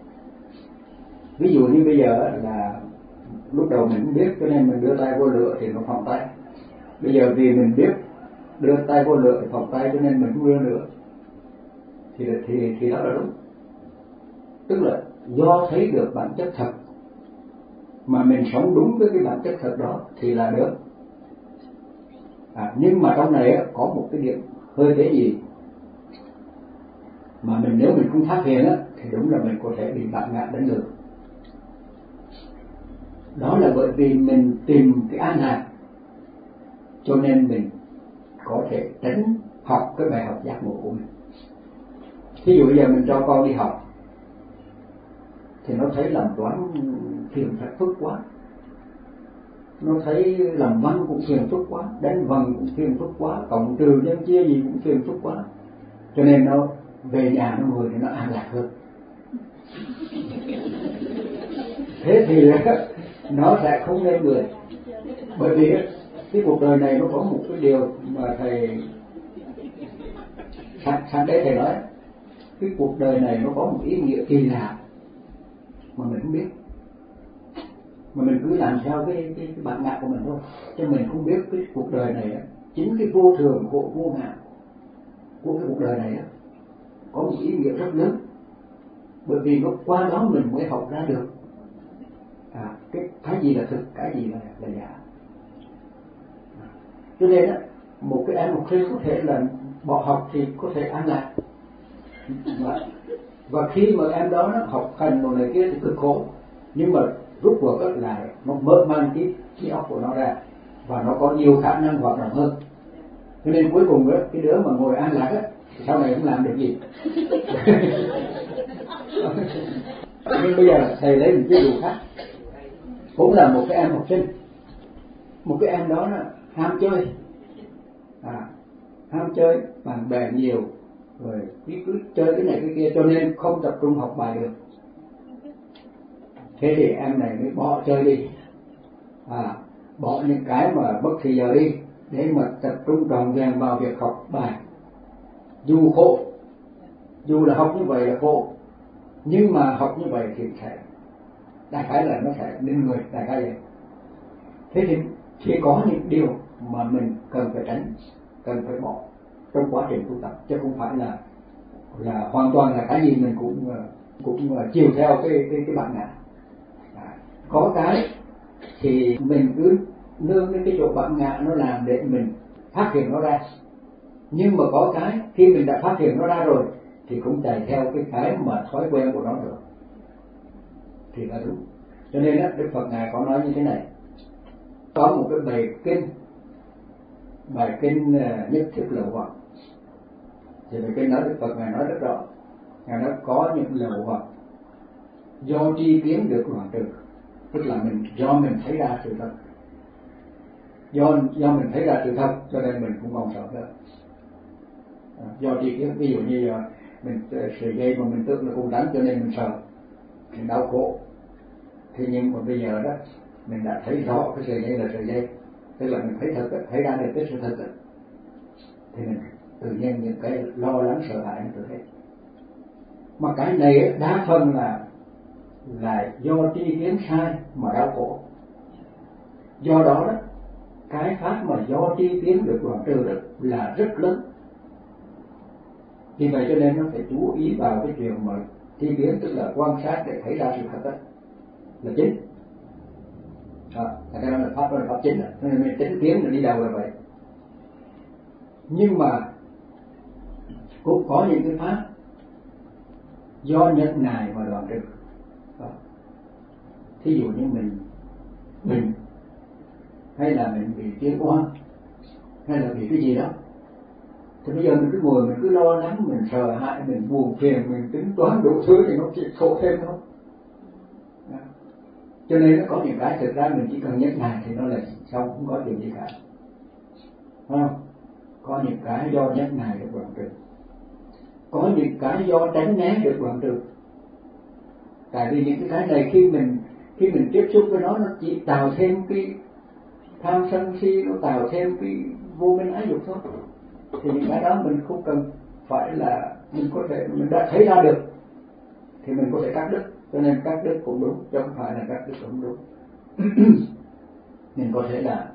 Ví dụ như bây giờ là lúc đầu mình không biết cho nên mình đưa tay vô lửa thì nó phóng tay. Bây giờ vì mình biết đưa tay vô lửa thì phóng tay cho nên mình không đưa nữa, thì đó là đúng. Tức là do thấy được bản chất thật mà mình sống đúng với cái bản chất thật đó thì là được. Nhưng mà trong này có một cái điểm hơi tế nhị mà nếu mình không phát hiện thì đúng là mình có thể bị bạn ngã đánh lừa. Đó là bởi vì mình tìm cái an lạc, cho nên mình có thể tránh học cái bài học giác ngộ của mình. Ví dụ bây giờ mình cho con đi học thì nó thấy làm toán phiền phức quá, nó thấy làm văn cũng phiền phức quá, đánh vần cũng phiền phức quá, cộng trừ nhân chia gì cũng phiền phức quá, cho nên nó về nhà nó ngồi thì nó an lạc hơn. Thế thì nó sẽ không nên người. Bởi vì cái cuộc đời này nó có một cái điều mà thầy sáng đấy thầy nói, cái cuộc đời này nó có một ý nghĩa kỳ lạ mà mình không biết, mà mình cứ làm theo cái bản ngã của mình thôi, chứ mình không biết cái cuộc đời này chính cái vô thường của vô ngã của cái cuộc đời này có một ý nghĩa rất lớn, bởi vì nó qua đó mình mới học ra được cái gì là thực, cái gì là giả. Cho nên một cái em học sinh có thể là bỏ học thì có thể an lạc, và khi mà em đó nó học hành đồ này kia thì cực khổ, nhưng mà rút cuộc là nó mở mang cái óc của nó ra và nó có nhiều khả năng hoạt động hơn. Cho nên cuối cùng cái đứa mà ngồi an lạc sau này không làm được gì. Nhưng bây giờ thầy lấy một cái dụ khác, cũng là một cái em học sinh, một cái em đó là ham chơi, bạn bè nhiều, rồi cứ chơi cái này cái kia, cho nên không tập trung học bài được. Thế thì em này mới bỏ chơi đi, bỏ những cái mà bất thì giờ đi để mà tập trung trọn vẹn vào việc học bài. Dù khổ, dù là học như vậy là khổ, nhưng mà học như vậy thì sẽ đại khái là nó sẽ nên người, đại khái vậy. Thế thì có những điều mà mình cần phải tránh, cần phải bỏ trong quá trình tu tập, chứ không phải là hoàn toàn là cái gì mình cũng chiều theo cái bản ngã. Có cái thì mình cứ nương đến cái chỗ bản ngã nó làm để mình phát hiện nó ra, nhưng mà có cái khi mình đã phát hiện nó ra rồi thì cũng chạy theo cái mà thói quen của nó được thì là đúng. Cho nên đó, Đức Phật Ngài có nói như thế này, có một cái bài kinh nhất thiết lậu hoặc. Thì bài kinh đó Đức Phật Ngài nói rất rõ, Ngài nói có những lậu hoặc do tri kiến được đoạn trừ, tức là do mình thấy ra sự thật, do mình thấy ra sự thật cho nên mình cũng còn sợ nữa. Do tri kiến, ví dụ như mình sợi dây mà mình tưởng là con rắn cho nên mình sợ, mình đau khổ. Thế nhưng mà bây giờ đó mình đã thấy rõ cái sợi dây là sợi dây, tức là mình thấy thật, thấy ra được cái sự thật đó, thì mình tự nhiên những cái lo lắng sợ hãi nó tự hết. Mà cái này đa phần là do tri kiến sai mà đau khổ. Do đó đó, cái pháp mà do tri kiến được đoạn trừ đó là rất lớn. Vì vậy cho nên nó phải chú ý vào cái chuyện mà tri kiến, tức là quan sát để thấy ra sự thật đó là chính. Cái đó là pháp chính, nên mình tính kiến là đi đầu là vậy. Nhưng mà cũng có những cái pháp do nhận nài mà đoạn trừ. Thí dụ như mình hay là mình bị tiếng oan, hay là bị cái gì đó, thì bây giờ mình cứ ngồi, mình cứ lo lắng, mình sợ hãi, mình buồn phiền, mình tính toán đủ thứ thì nó chỉ khổ thêm thôi. Cho nên nó có những cái thực ra mình chỉ cần nhắc nài thì nó là xong, không có chuyện gì cả, phải không? Có những cái do nhắc nài được đoạn trừ, có những cái do tránh né được đoạn trừ. Tại vì những cái này khi mình tiếp xúc với nó chỉ tạo thêm cái tham sân si, nó tạo thêm cái vô minh ái dục thôi. Thì những cái đó mình không cần phải là mình có thể, mình đã thấy ra được thì mình có thể cắt đứt. Cho nên cắt đứt cũng đúng, chứ không phải là cắt đứt cũng đúng. Mình có thể là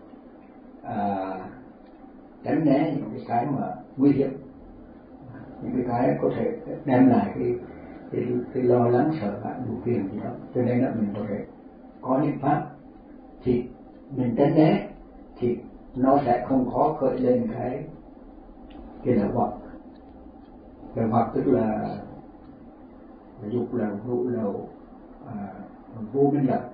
tránh né những cái mà nguy hiểm, những cái có thể đem lại cái lo lắng sợ hãi buồn phiền gì đó. Cho nên là mình có thể có những pháp thì mình tránh né thì nó sẽ không khó khởi lên cái lậu hoặc. Lậu hoặc tức là dục lậu, ngũ lậu, vô minh lậu.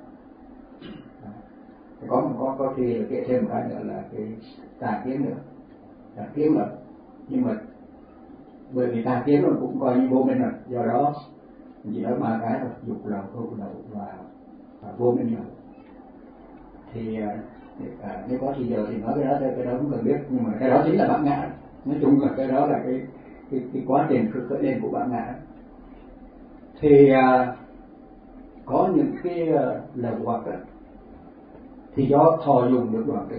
Có khi là kể thêm một cái nữa là cái tà kiến nữa, tà kiến lậu. Nhưng mà bởi vì tà kiến nó cũng coi như vô minh rồi, do đó mình chỉ nói ba cái thôi: dục lậu, ngũ lậu và vô minh lậu. Thì nếu có thì giờ thì nói cái đó không cần biết, nhưng mà cái đó chính là bản ngã. Nói chung là cái đó là cái quá trình khởi lên của bản ngã. Thì có những cái lậu hoặc thì do thọ dùng được đoạn trừ.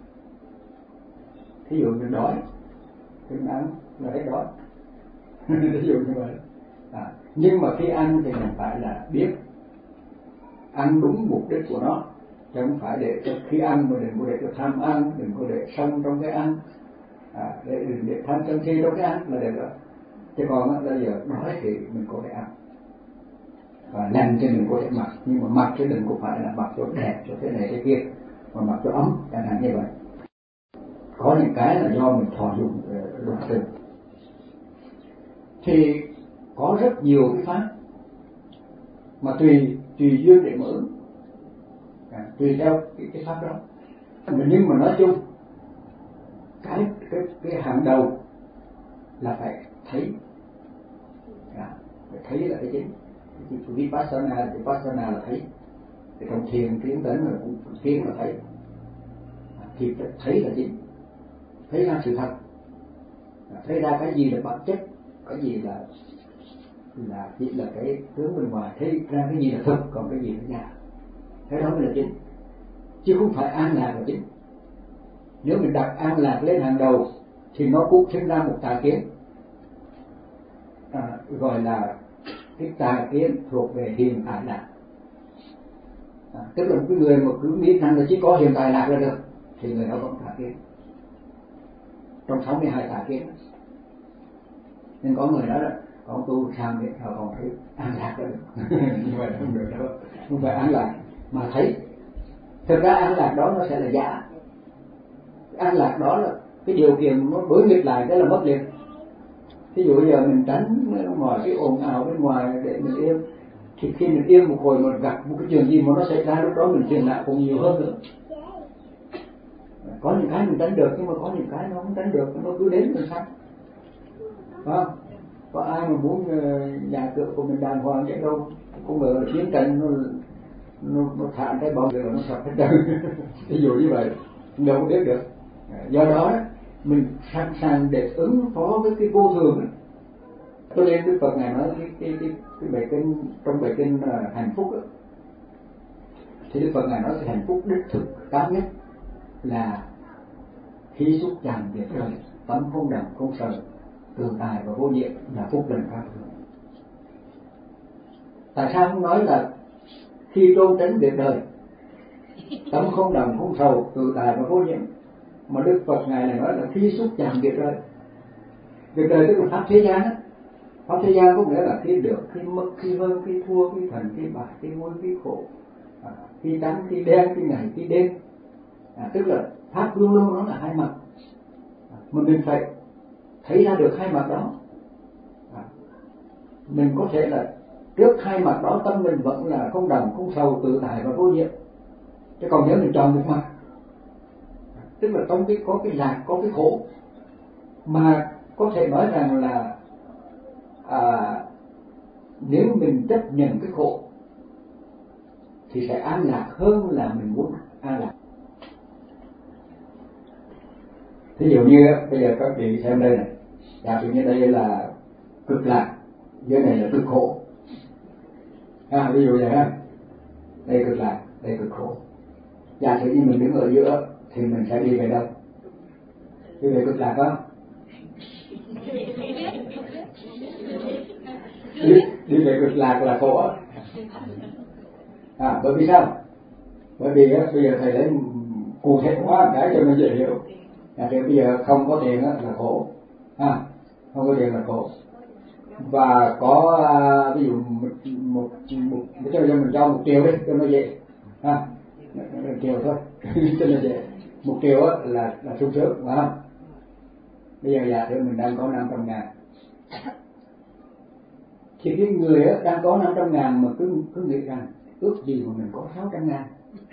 Thí dụ mình đói thì mình ăn là hết đói. Thí dụ như vậy. Nhưng mà khi ăn thì mình phải là biết ăn đúng mục đích của nó, chứ không phải để khi ăn mà đừng có để cho tham ăn, đừng có để sân trong cái ăn, để tham sân si trong cái ăn là được rồi. Chứ còn bây giờ đói thì mình có thể ăn, và lành thì mình có thể mặc, nhưng mà mặc chứ đừng có phải là mặc cho đẹp, cho thế này thế kia, mà mặc cho ấm, chẳng hạn như vậy. Có những cái là do mình thọ dụng đoạn trừ. Thì có rất nhiều cái pháp mà tùy duyên để mở, tùy theo cái pháp đó. Nhưng mà nói chung cái hàng đầu là phải thấy, phải thấy là cái chính. Vipassana là thấy. Thì trong thiền tiến tấn là cũng tiến là thấy. Thì phải thấy là chính, thấy ra sự thật, thấy ra cái gì là bản chất, cái gì là chỉ là cái tướng bên ngoài, thấy ra cái gì là thực, còn cái gì là giả. Cái đó mới là chính, chứ không phải an lạc là chính. Nếu mình đặt an lạc lên hàng đầu thì nó cũng sinh ra một tà kiến, gọi là cái tà kiến thuộc về hiện tại lạc. Tức là một cái người mà cứ nghĩ rằng là chỉ có hiện tại lạc là được thì người đó vẫn tà kiến. Trong 62 tà kiến nên có người nói là có tu sang để họ còn thấy an lạc là được. Như vậy không được đâu, không phải an lạc mà thấy. Thực ra an lạc đó nó sẽ là giả. An lạc đó là cái điều kiện nó đối nghịch lại, cái là mất liền. Ví dụ giờ mình tránh mọi cái ồn ào bên ngoài để mình yên, thì khi mình yên một hồi mà gặp một cái chuyện gì mà nó xảy ra, lúc đó mình thiền lại cũng nhiều hơn nữa. Có những cái mình tránh được, nhưng mà có những cái nó không tránh được, nó cứ đến mình sao? Có ai mà muốn nhà cửa của mình đàng hoàng vậy đâu, cũng ngờ là chiến tranh nó thả cái bom rồi nó sập hết trơn. Ví dụ như vậy đâu có biết được. Do đó mình sẵn sàng để ứng phó với cái vô thường. Cho nên Đức Phật ngài nói cái bài kinh, trong bài kinh hạnh phúc đó, thì Đức Phật ngài nói cái hạnh phúc đích thực cao nhất là khi xúc chạm việc đời, tấm không đẳng không sợ, tự tại và vô nhiễm là phúc lành cao thượng. Tại sao không nói là khi trôn tránh việc đời, tấm không đẳng không sầu, tự tại và vô nhiễm, mà Đức Phật ngài lại nói là khi xúc chạm việc đời. Việc đời tức là pháp thế gian á. Pháp thế gian có nghĩa là khi được, khi mất, khi hơn, khi thua, khi thành, khi bại, khi vui, khi khổ, khi trắng, khi đen, khi ngày, khi đêm. Tức là pháp luôn luôn nó là hai mặt, mà mình phải thấy ra được hai mặt đó. Mình có thể là trước hai mặt đó tâm mình vẫn là không đồng, không sầu, tự tại và vô nhiễm. Chứ còn nếu mình chọn một mặt, tức là trong cái có cái lạc, có cái khổ, mà có thể nói rằng là nếu mình chấp nhận cái khổ thì sẽ an lạc hơn là mình muốn an lạc. Thí dụ như bây giờ các vị xem đây này, giả sử như đây là cực lạc, dưới này là cực khổ. Ví dụ vậy ha, đây cực lạc, đây cực khổ. Giả sử như mình đứng ở giữa thì mình sẽ đi về đâu? Đi về cực lạc không? Đi về cực lạc là khổ. Bởi vì sao? Bởi vì bây giờ thầy lấy cụ thể hóa cái cho nó dễ hiểu. Thì bây giờ không có tiền là khổ, không có tiền là khổ. Và có ví dụ một cho mình cho 1 triệu đi cho nó dễ, 1 triệu thôi cho nó dễ. 1 triệu là sung sướng, phải không? Bây giờ giả sử mình đang có 500.000, thì cái người đang có 500.000 mà cứ nghĩ rằng ước gì mà mình có 600.000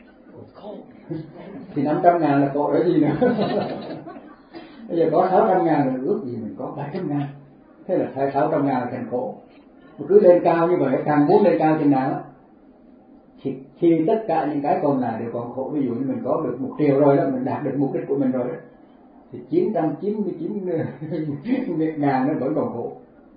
thì 500.000 là khổ ở gì nữa. Bây giờ có 600.000 là ước gì mình có 700.000, thế là 600.000 là thành khổ. Mà cứ lên cao như vậy, càng muốn lên cao chừng nào thì tất cả những cái còn lại đều còn khổ. Ví dụ như mình có được 1 triệu rồi đó, mình đạt được mục đích của mình rồi đó, thì 999.000 nó vẫn còn khổ.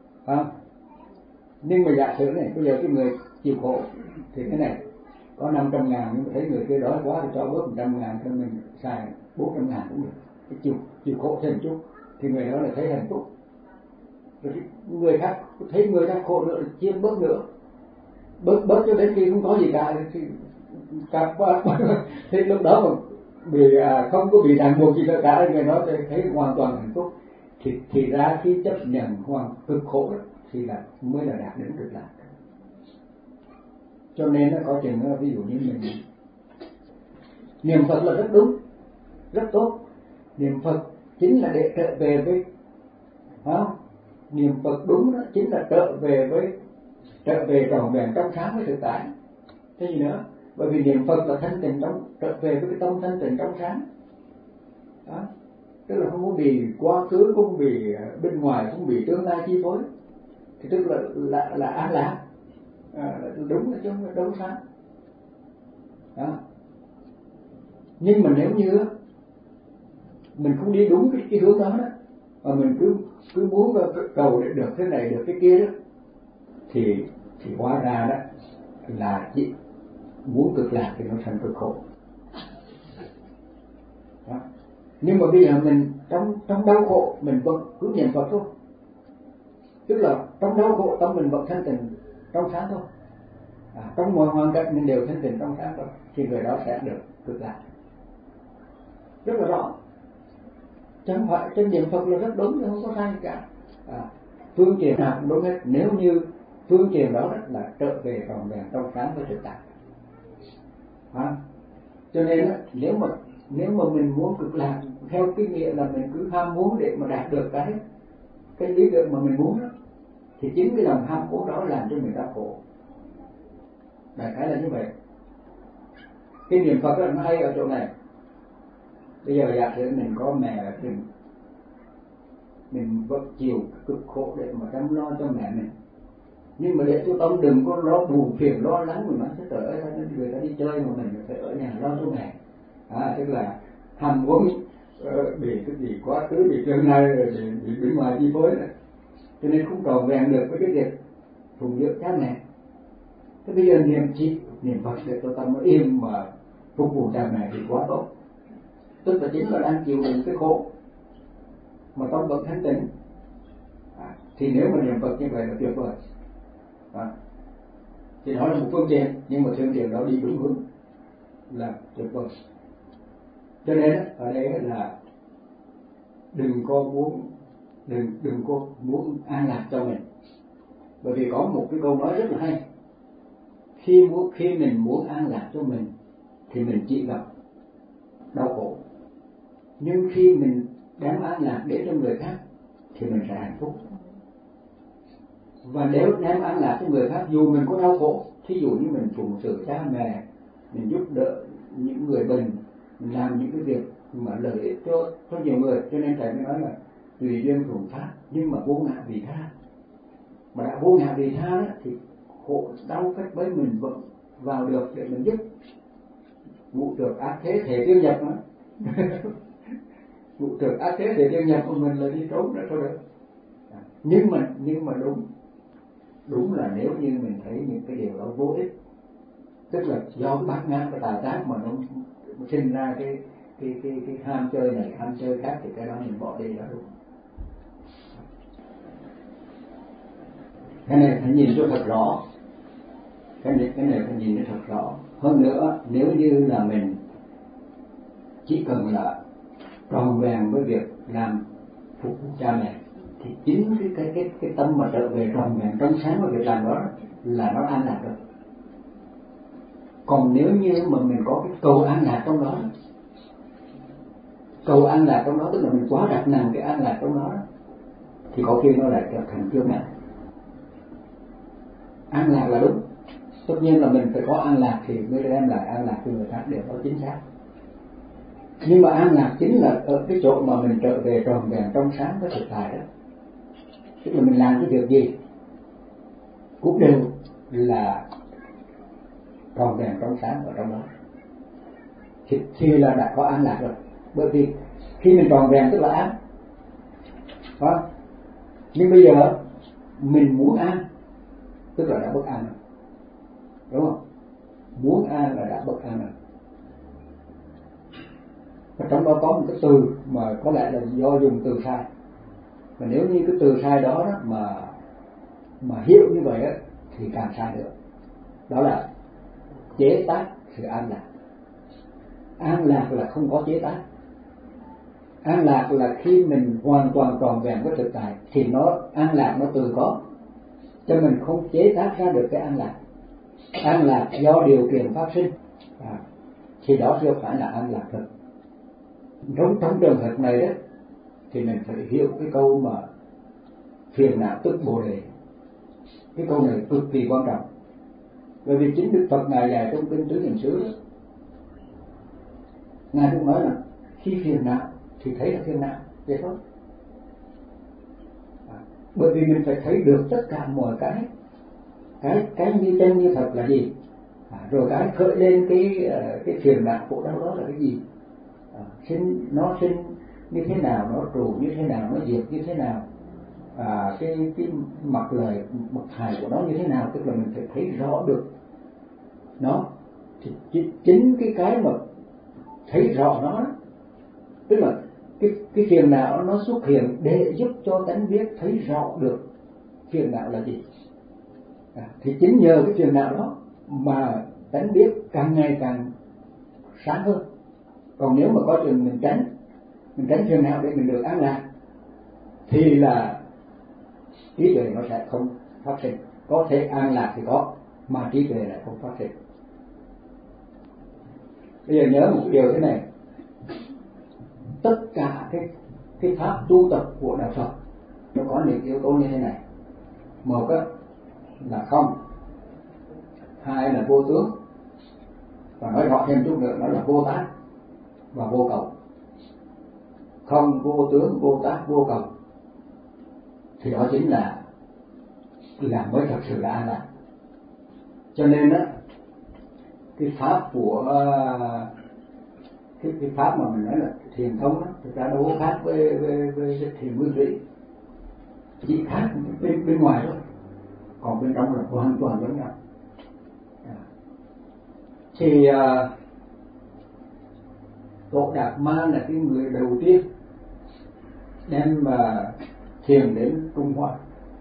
Nhưng mà giả sử này, bây giờ cái người chịu khổ thì thế này, có 500.000 nhưng mà thấy người kia đói quá thì cho bớt 100.000 cho mình xài 400.000 cũng được. Cái chịu khổ thêm chút thì người đó là thấy hạnh phúc. Rồi người khác thấy người khác khổ nữa, chiếm bớt nữa, bớt cho đến khi không có gì cả thì cả thì lúc đó mà không có bị ràng buộc gì cả, người đó thấy hoàn toàn hạnh phúc. Thì ra khi chấp nhận cực khổ đó, thì là mới là đạt đến cực lạc. Cho nên nó có chừng ví dụ như mình niệm Phật là rất đúng, rất tốt. Niệm Phật chính là để trở về với, niệm Phật đúng đó chính là trở về trọn vẹn trong sáng với thực tại. Thế gì nữa? Bởi vì niệm Phật là thanh tịnh, trở về với cái tâm thanh tịnh trong sáng. Tức là không có bị quá khứ, không bị bên ngoài, không bị tương lai chi phối, thì tức là an lạc, đúng là chứ không đâu sáng. Nhưng mà nếu như mình không đi đúng cái hướng đó, mà mình cứ muốn cầu để được thế này được cái kia đó, thì hóa ra đó là chỉ muốn cực lạc thì nó thành cực khổ. Nhưng mà bây giờ mình trong đau khổ mình vẫn cứ niệm Phật thôi, tức là trong đau khổ tâm mình vẫn thanh tịnh trong sáng thôi, trong mọi hoàn cảnh mình đều thanh tịnh trong sáng thôi, thì người đó sẽ được cực lạc. Rất là rõ, chẳng phải trên niệm Phật là rất đúng, không có sai cả. Phương tiện nào cũng đúng hết, nếu như phương tiện đó là trở về trọn vẹn trong sáng với thực tại. Cho nên nếu mà mình muốn cực lạc theo cái nghĩa là mình cứ ham muốn để mà đạt được cái lý tưởng mà mình muốn đó, thì chính cái lòng ham muốn đó làm cho người ta khổ. đại khái là như vậy. Cái niệm Phật nó hay ở chỗ này. Bây giờ giả sử mình có mẹ ở trên, mình vẫn chịu cực khổ để mà chăm lo cho mẹ mình, nhưng mà để cho tâm đừng có lo buồn phiền lo lắng, mình nói chứ trời ơi người ta đi chơi mà mình phải ở nhà lo cho mẹ. Tức là ham muốn bị cái gì quá khứ bị tương lai rồi bị bên ngoài chi phối này, cho nên không tròn vẹn được với cái việc phụng dưỡng cha mẹ. Thế bây giờ niệm Phật để cho tâm nó yên mà phục vụ cha mẹ thì quá tốt. Tức là chính là đang chịu đựng cái khổ mà tâm vẫn thanh tịnh. Thì nếu mà niệm Phật như vậy là tuyệt vời. Thì đó là một phương tiện, nhưng mà phương tiện đó đi đúng hướng là tuyệt vời. Cho nên ở đây là đừng có muốn an lạc cho mình. Bởi vì có một cái câu nói rất là hay: khi mình muốn an lạc cho mình thì mình chỉ gặp đau khổ, nhưng khi mình đem an lạc đến cho người khác thì mình sẽ hạnh phúc. Và nếu đem an lạc cho người khác dù mình có đau khổ, thí dụ như mình phụng sự cha mẹ, mình giúp đỡ những người bệnh, mình làm những cái việc mà lợi ích cho nhiều người, cho nên thầy mới nói là tùy duyên phụng pháp nhưng mà vô ngã vị tha. Mà đã vô ngã vị tha đó, thì khổ đau cách bấy mình vẫn vào được để mình giúp. Vụ trượt ác thế thể tiêu nhập đó. Vụ trượt ác thế thể tiêu nhập của mình là đi trốn ra thôi được. Nhưng mà đúng là nếu như mình thấy những cái điều đó vô ích, tức là do cái bát ngát cái tà tác mà nó sinh ra cái ham chơi này ham chơi khác, thì cái đó mình bỏ đi là đúng. Cái này phải nhìn cho thật rõ. Cái này phải nhìn cho thật rõ. Hơn nữa, nếu như là mình chỉ cần là tròn vẹn với việc làm phục vụ cha mẹ, thì chính cái tâm mà trở về tròn vẹn trong sáng với việc làm đó là nó an lạc rồi. Còn nếu như mà mình có cái cầu an lạc trong đó, tức là mình quá đặt nặng cái an lạc trong đó, thì có khi nó lại trở thành chướng ngại. An lạc là đúng, tất nhiên là mình phải có an lạc thì mới đem lại an lạc cho người khác, đều có chính xác. Nhưng mà an lạc chính là ở cái chỗ mà mình trở về tròn vẹn trong sáng với thực tại đó. Tức là mình làm cái việc gì cũng đều là tròn vẹn trong sáng ở trong đó, thì là đã có an lạc rồi. Bởi vì khi mình tròn vẹn tức là an, nhưng bây giờ mình muốn an tức là đã bất an rồi, đúng không? Muốn an là đã bất an rồi. Và trong đó có một cái từ mà có lẽ là do dùng từ sai, mà nếu như cái từ sai đó mà hiểu như vậy á, thì càng sai nữa. Đó là chế tác sự an lạc. An lạc là không có chế tác. An lạc là khi mình hoàn toàn tròn vẹn với thực tại thì nó an lạc nó tự có, cho mình không chế tác ra được cái an lạc. An lạc do điều kiện phát sinh, thì đó chưa phải là an lạc thực. Trong trường hợp này đó thì mình phải hiểu cái câu mà phiền não tức bồ đề. Cái câu này cực kỳ quan trọng, bởi vì chính Đức Phật ngài dạy trong kinh Tứ Niệm xứ, ngài cũng nói là khi phiền não thì thấy là phiền não vậy thôi. Bởi vì mình phải thấy được tất cả mọi cái như chân như thật là gì, rồi cái khởi lên cái phiền não khổ đau đó là cái gì, nó sinh như thế nào, nó trụ như thế nào, nó diệt như thế nào, cái mặt lời mặt hại của nó như thế nào. Tức là mình phải thấy rõ được nó, thì chính cái mà thấy rõ nó, tức là cái phiền não nó xuất hiện để giúp cho tánh biết thấy rõ được phiền não là gì. Thì chính nhờ cái phiền não đó mà tánh biết càng ngày càng sáng hơn. Còn nếu mà có chừng mình tránh phiền não để mình được an lạc, thì là trí tuệ nó sẽ không phát sinh. Có thể an lạc thì có, mà trí tuệ lại không phát sinh. Bây giờ nhớ một điều thế này: tất cả cái pháp tu tập của đạo Phật nó có những yếu tố như thế này. Một là không, hai là vô tướng, và nói rõ thêm chút nữa đó là vô tác và vô cầu. Không vô tướng, vô tác, vô cầu thì đó chính là mới thật sự là an lạc. Cho nên á, cái pháp của cái pháp mà mình nói là thiền thông đó, thực ra đâu có khác với thiền nguyên thủy, chỉ khác bên ngoài thôi, còn bên trong là hoàn toàn giống nhau. Thì Tổ Đạt Ma là cái người đầu tiên đem thiền đến Trung Hoa.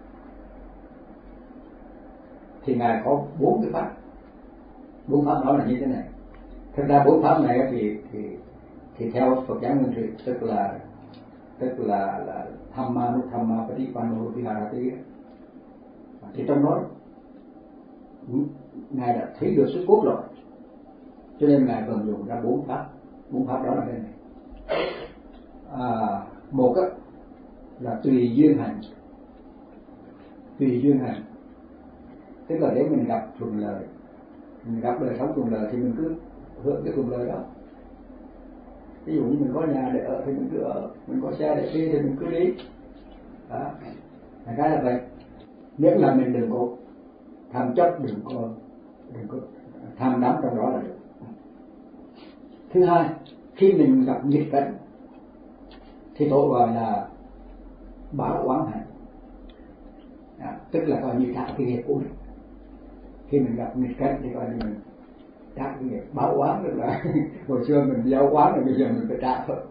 Thì ngài có 4 cái pháp. 4 pháp đó là như thế này. Thực ra 4 pháp này thì theo Phật giáo Nguyên thủy tức là Thamma, Nuthamma, Patipanno, Viharati. Thì trong đó ngài đã thấy được sức cốt lõi, cho nên ngài vận dụng ra 4 pháp. 4 pháp đó là thế này. Một là tùy duyên hành. Tùy duyên hành tức là nếu mình gặp thuận lợi, mình gặp đời sống thuận lợi thì mình cứ hưởng cái thuận lợi đó. Ví dụ như mình có nhà để ở thì mình cứ ở, mình có xe để đi thì mình cứ đi. Đó, cái là vậy. Miễn là mình đừng có tham chấp, đừng có tham đắm trong đó là được. Thứ hai, khi mình gặp nghịch cảnh thì Tổ gọi là báo oán hạnh. Tức là coi như trả cái nghiệp của mình. Khi mình gặp nghịch cảnh thì coi như mình trả cái nghiệp. Báo oán tức là hồi xưa mình gieo oán rồi bây giờ mình phải trả thôi.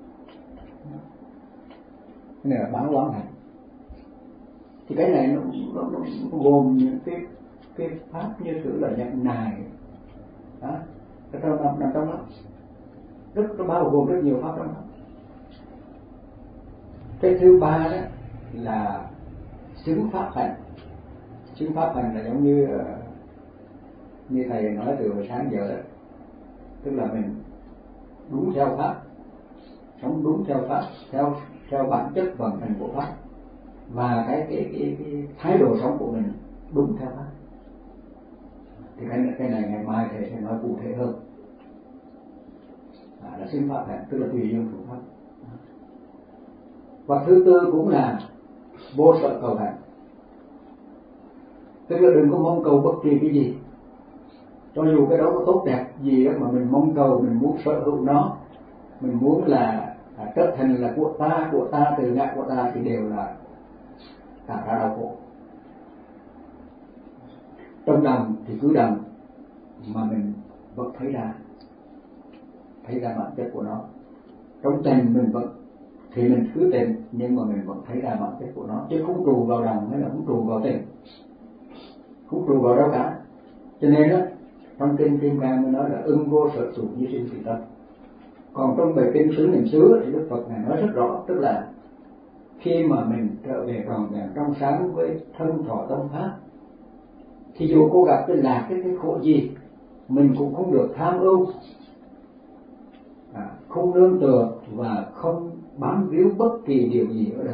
Cái này là báo oán hạnh. Thì cái này nó gồm những cái pháp như thử là nhận nài đó, cái nằm trong đó, nó bao gồm rất nhiều pháp trong đó. Cái thứ ba đó là xứng pháp hành. Xứng pháp hành là giống như thầy nói từ hồi sáng giờ đó, tức là mình đúng theo pháp, sống đúng theo pháp, theo bản chất vận hành của pháp, và cái thái độ sống của mình đúng theo pháp. Thì cái này ngày mai thầy sẽ nói cụ thể hơn. Là xứng pháp hành, tức là tùy duyên thủ pháp. Và thứ tư cũng là vô sở cầu hành, tức là đừng có mong cầu bất kỳ cái gì, cho dù cái đó có tốt đẹp gì đó mà mình mong cầu, mình muốn sở hữu nó, mình muốn là trở thành là của ta, từ ngã của ta, thì đều là tạo ra đau khổ. Trong đầm thì cứ đầm mà mình vẫn thấy ra bản chất của nó. Trong tình mình vẫn thì mình cứ tình, nhưng mà mình vẫn thấy ra bản chất của nó, chứ không trù vào đầm hay là không trù vào tình, không trù vào đâu cả. Cho nên đó, trong kinh Kim Cang mới nói là ưng vô sở trụ như sinh tùy tâm. Còn trong bài kinh xứ niệm xứ thì Đức Phật này nói rất rõ, tức là khi mà mình trở về tròn vẹn trong sáng với thân thọ tâm pháp, thì dù cô gặp cái lạc cái khổ gì, mình cũng không được tham ưu, không nương tựa và không bám víu bất kỳ điều gì ở đâu.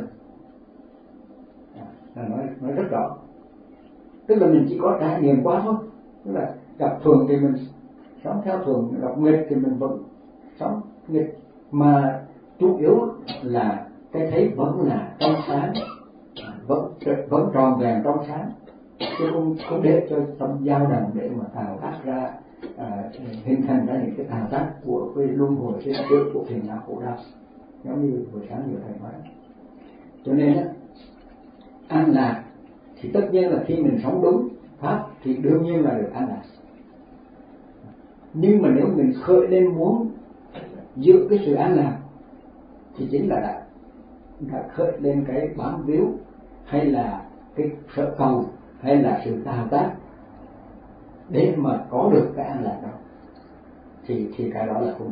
Là nói rất rõ. Tức là mình chỉ có trải nghiệm quá thôi. Tức là gặp thuận thì mình sống theo thuận, gặp nghịch thì mình vẫn sống nghịch, mà chủ yếu là cái thấy vẫn là trong sáng, vẫn tròn vẹn trong sáng, chứ không để cho tâm dao động để mà tạo tác ra hình thành ra những cái tạo tác của cái luân hồi sinh tử của phiền não khổ đau, giống như buổi sáng nhiều thầy nói. Cho nên an lạc thì tất nhiên là khi mình sống đúng pháp thì đương nhiên là được an lạc. Nhưng mà nếu mình khởi lên muốn giữ cái sự an lạc thì chính là đã khởi lên cái bám víu, hay là cái sợ cầu, hay là sự tạo tác để mà có được cái an lạc đó, thì cái đó là không.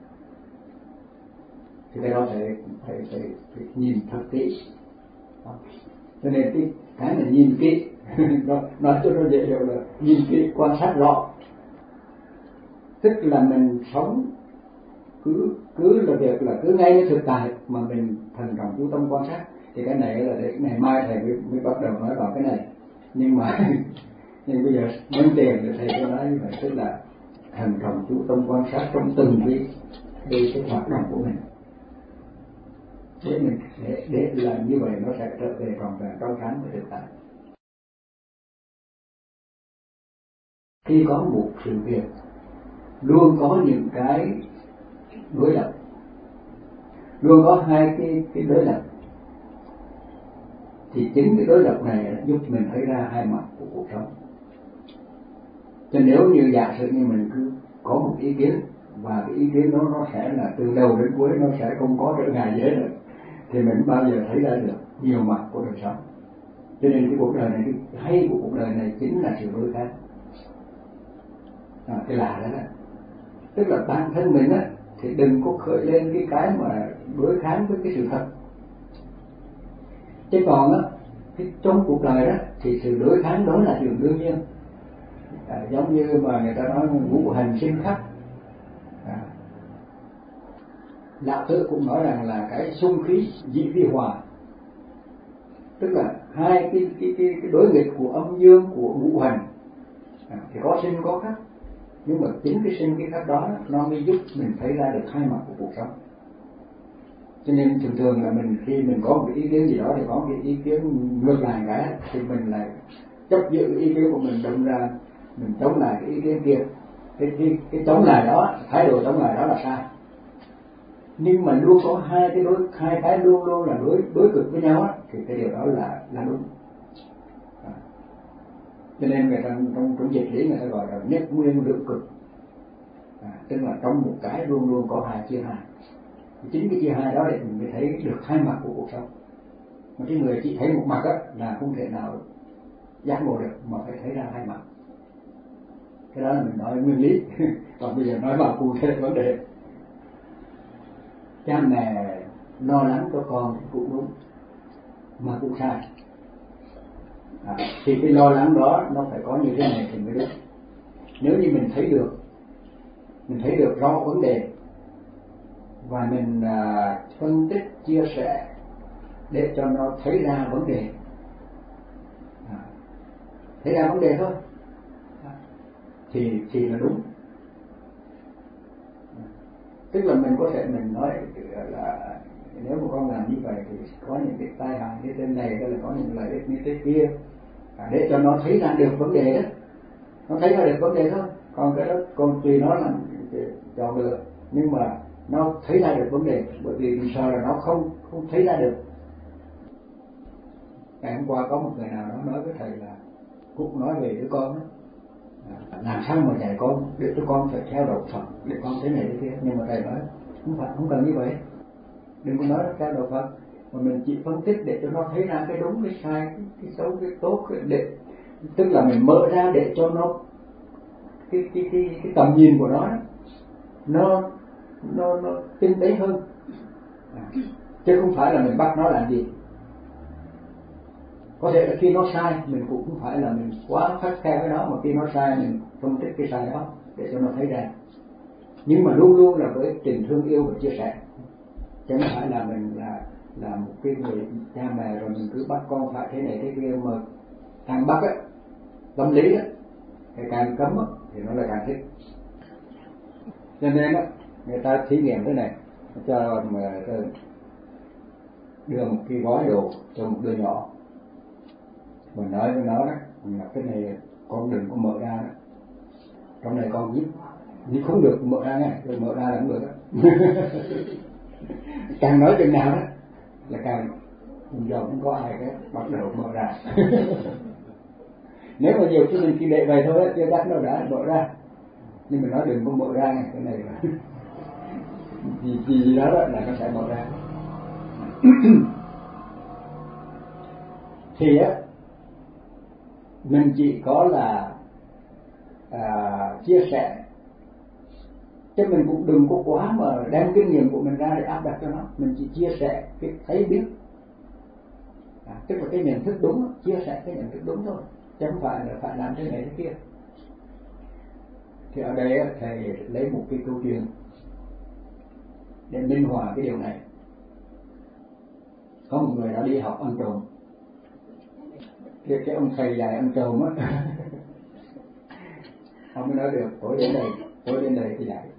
Thì cái đó phải nhìn thật kỹ. Cho nên cái này nhìn kỹ nói cho nó dễ hiểu là nhìn kỹ, quan sát rõ. Tức là mình sống cứ là việc là cứ ngay cái thực tại mà mình thần trọng chú tâm quan sát. Thì cái này là để ngày mai thầy mới bắt đầu nói vào cái này. Nhưng mà Nhưng bây giờ nhân tiền thì thầy có nói như vậy, tức là thần trọng chú tâm quan sát trong từng cái hoạt động của mình, để mình để làm như vậy nó sẽ trở về trọn vẹn trong sáng và thực tại. Khi có một sự việc luôn có những cái đối lập, luôn có hai cái đối lập, thì chính cái đối lập này giúp mình thấy ra hai mặt của cuộc sống. Cho nếu như giả sử như mình cứ có một ý kiến và cái ý kiến đó nó sẽ là từ đầu đến cuối nó sẽ không có trở ngại gì hết, thì mình bao giờ thấy ra được nhiều mặt của đời sống. Cho nên cái cuộc đời này, cái hay của cuộc đời này chính là sự đối kháng. Cái lạ đó là tức là bản thân mình á thì đừng có khởi lên cái mà đối kháng với cái sự thật. Chứ còn á trong cuộc đời đó thì sự đối kháng đó là chuyện đương nhiên. Giống như mà người ta nói ngũ hành sinh khắc. Lão Tử cũng nói rằng là cái xung khí dị vi hòa, tức là hai cái đối nghịch của âm dương của ngũ hành thì có sinh có khắc, nhưng mà chính cái sinh cái khắc đó nó mới giúp mình thấy ra được hai mặt của cuộc sống. Cho nên thường là mình khi mình có một cái ý kiến gì đó thì có cái ý kiến ngược lại cái thì mình lại chấp giữ cái ý kiến của mình, đâm ra mình chống lại cái ý kiến kia. Cái chống lại đó, thái độ chống lại đó là sai. Nhưng mà luôn có hai cái luôn luôn là đối cực với nhau á, thì cái điều đó là đúng. Cho nên người ta trong dịch lý người ta gọi là nhất nguyên lượng cực, tức là trong một cái luôn luôn có hai chia hai. Chính cái chia hai đó để mình mới thấy được hai mặt của cuộc sống. Mà cái người chỉ thấy một mặt á là không thể nào giác ngộ được, mà phải thấy ra hai mặt. Cái đó là mình nói nguyên lý. Còn bây giờ nói vào cụ thể vấn đề. Cha mẹ lo lắng cho con thì cũng đúng, mà cũng sai. Thì cái lo lắng đó nó phải có như thế này thì mới đúng. Nếu như mình thấy được rõ vấn đề và mình phân tích chia sẻ để cho nó thấy ra vấn đề, thấy ra vấn đề thôi, thì là đúng. Tức là mình có thể mình nói là nếu mà con làm như vậy thì có những cái tai hại như thế này, hay là có những lợi ích như thế kia, để cho nó thấy ra được vấn đề đó, nó thấy ra được vấn đề thôi. Còn cái đó còn tùy nó làm chọn được, nhưng mà nó thấy ra được vấn đề, bởi vì mình sợ là nó không thấy ra được. Ngày hôm qua có một người nào đó nói với thầy là cũng nói về đứa con đó, làm sao mà dạy con để cho con phải theo đạo Phật, để con thế này thế kia. Nhưng mà thầy nói không cần như vậy, đừng có nói theo đạo Phật, mà mình chỉ phân tích để cho nó thấy ra cái đúng cái sai, cái xấu cái tốt, để tức là mình mở ra để cho nó cái tầm nhìn của nó tinh tế hơn, chứ không phải là mình bắt nó làm gì. Có thể là khi nó sai mình cũng không phải là mình quá khắt khe với nó, mà khi nó sai mình phân tích cái sai đó để cho nó thấy ra. Nhưng mà luôn luôn là với tình thương yêu và chia sẻ, chứ không phải là mình là một cái người cha mẹ rồi mình cứ bắt con phải thế này thế kia. Mà càng bắt á, tâm lý á, thì càng cấm á, thì nó là càng thích. Cho nên á, người ta thí nghiệm thế này, cho mà đưa một cái gói đồ cho một đứa nhỏ, mình nói với nó đó, là cái này con đừng có mở ra đó, trong này con viết không được mở ra nghe, rồi mở ra là không được đó. Càng nói chừng nào đó là càng giờ không có ai cái bắt đầu mở ra. Nếu mà nhiều khi mình chỉ để vậy thôi chưa chắc nó đã mở ra, nhưng mình nói đừng có mở ra nghe, cái này là gì đó là nó sẽ mở ra. Thì á mình chỉ có là chia sẻ, chứ mình cũng đừng có quá mà đem kinh nghiệm của mình ra để áp đặt cho nó. Mình chỉ chia sẻ cái thấy biết, tức là cái nhận thức đúng, chia sẻ cái nhận thức đúng thôi, chứ không phải là phải làm thế này thế kia. Thì ở đây thầy lấy một cái câu chuyện để minh họa cái điều này. Có một người đã đi học ăn trộm, cái ông thầy dạy ăn trộm á ông mới nói được tối đến đây thì dạy.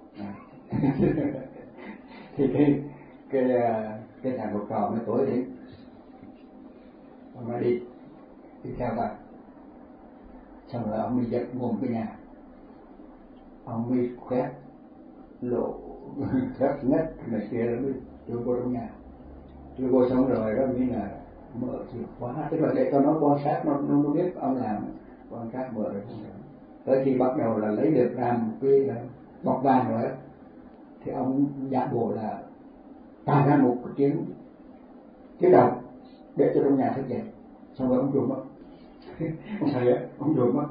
Thì cái thằng học trò mới tối đến, ông nói đi theo ta. Xong rồi ông mới dẫn ngồi cái nhà, ông mới quét lộ rất ngất này kia rồi mới đưa vô trong nhà. Đưa vô xong rồi đó mới là mở chìa khóa, tức là để cho nó quan sát, nó biết ông làm, quan sát mở rồi. Tới khi bắt đầu là lấy được ra một cái bọc vàng rồi thì ông giả bộ là tạo ra một cái tiếng động để cho trong nhà thức dậy. Xong rồi ông chuột mất. Ông thầy á, ông chuột mất.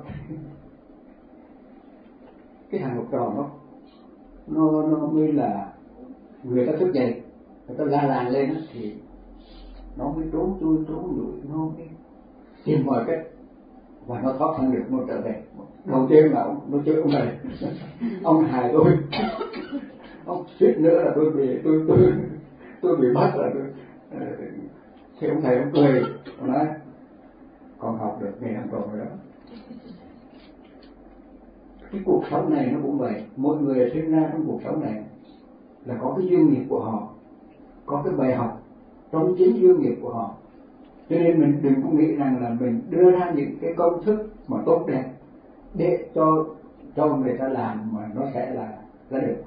Cái thằng học trò nó mới là người ta thức dậy, người ta la làng lên đó, thì nó mới trốn chui nó mới tìm mọi cách và nó thoát thân được, nó trở về. Đầu tiên là nó chơi ông này. Ông hại tôi, ông suýt nữa là tôi bị bắt rồi. Thì ông thầy ông cười, ông nói con học được nghề làm trộm rồi đó. Cái cuộc sống này nó cũng vậy, mỗi người sinh ra trong cuộc sống này là có cái duyên nghiệp của họ, có cái bài học trong chính duyên nghiệp của họ. Cho nên mình đừng có nghĩ rằng là mình đưa ra những cái công thức mà tốt đẹp để cho người ta làm mà nó sẽ là được.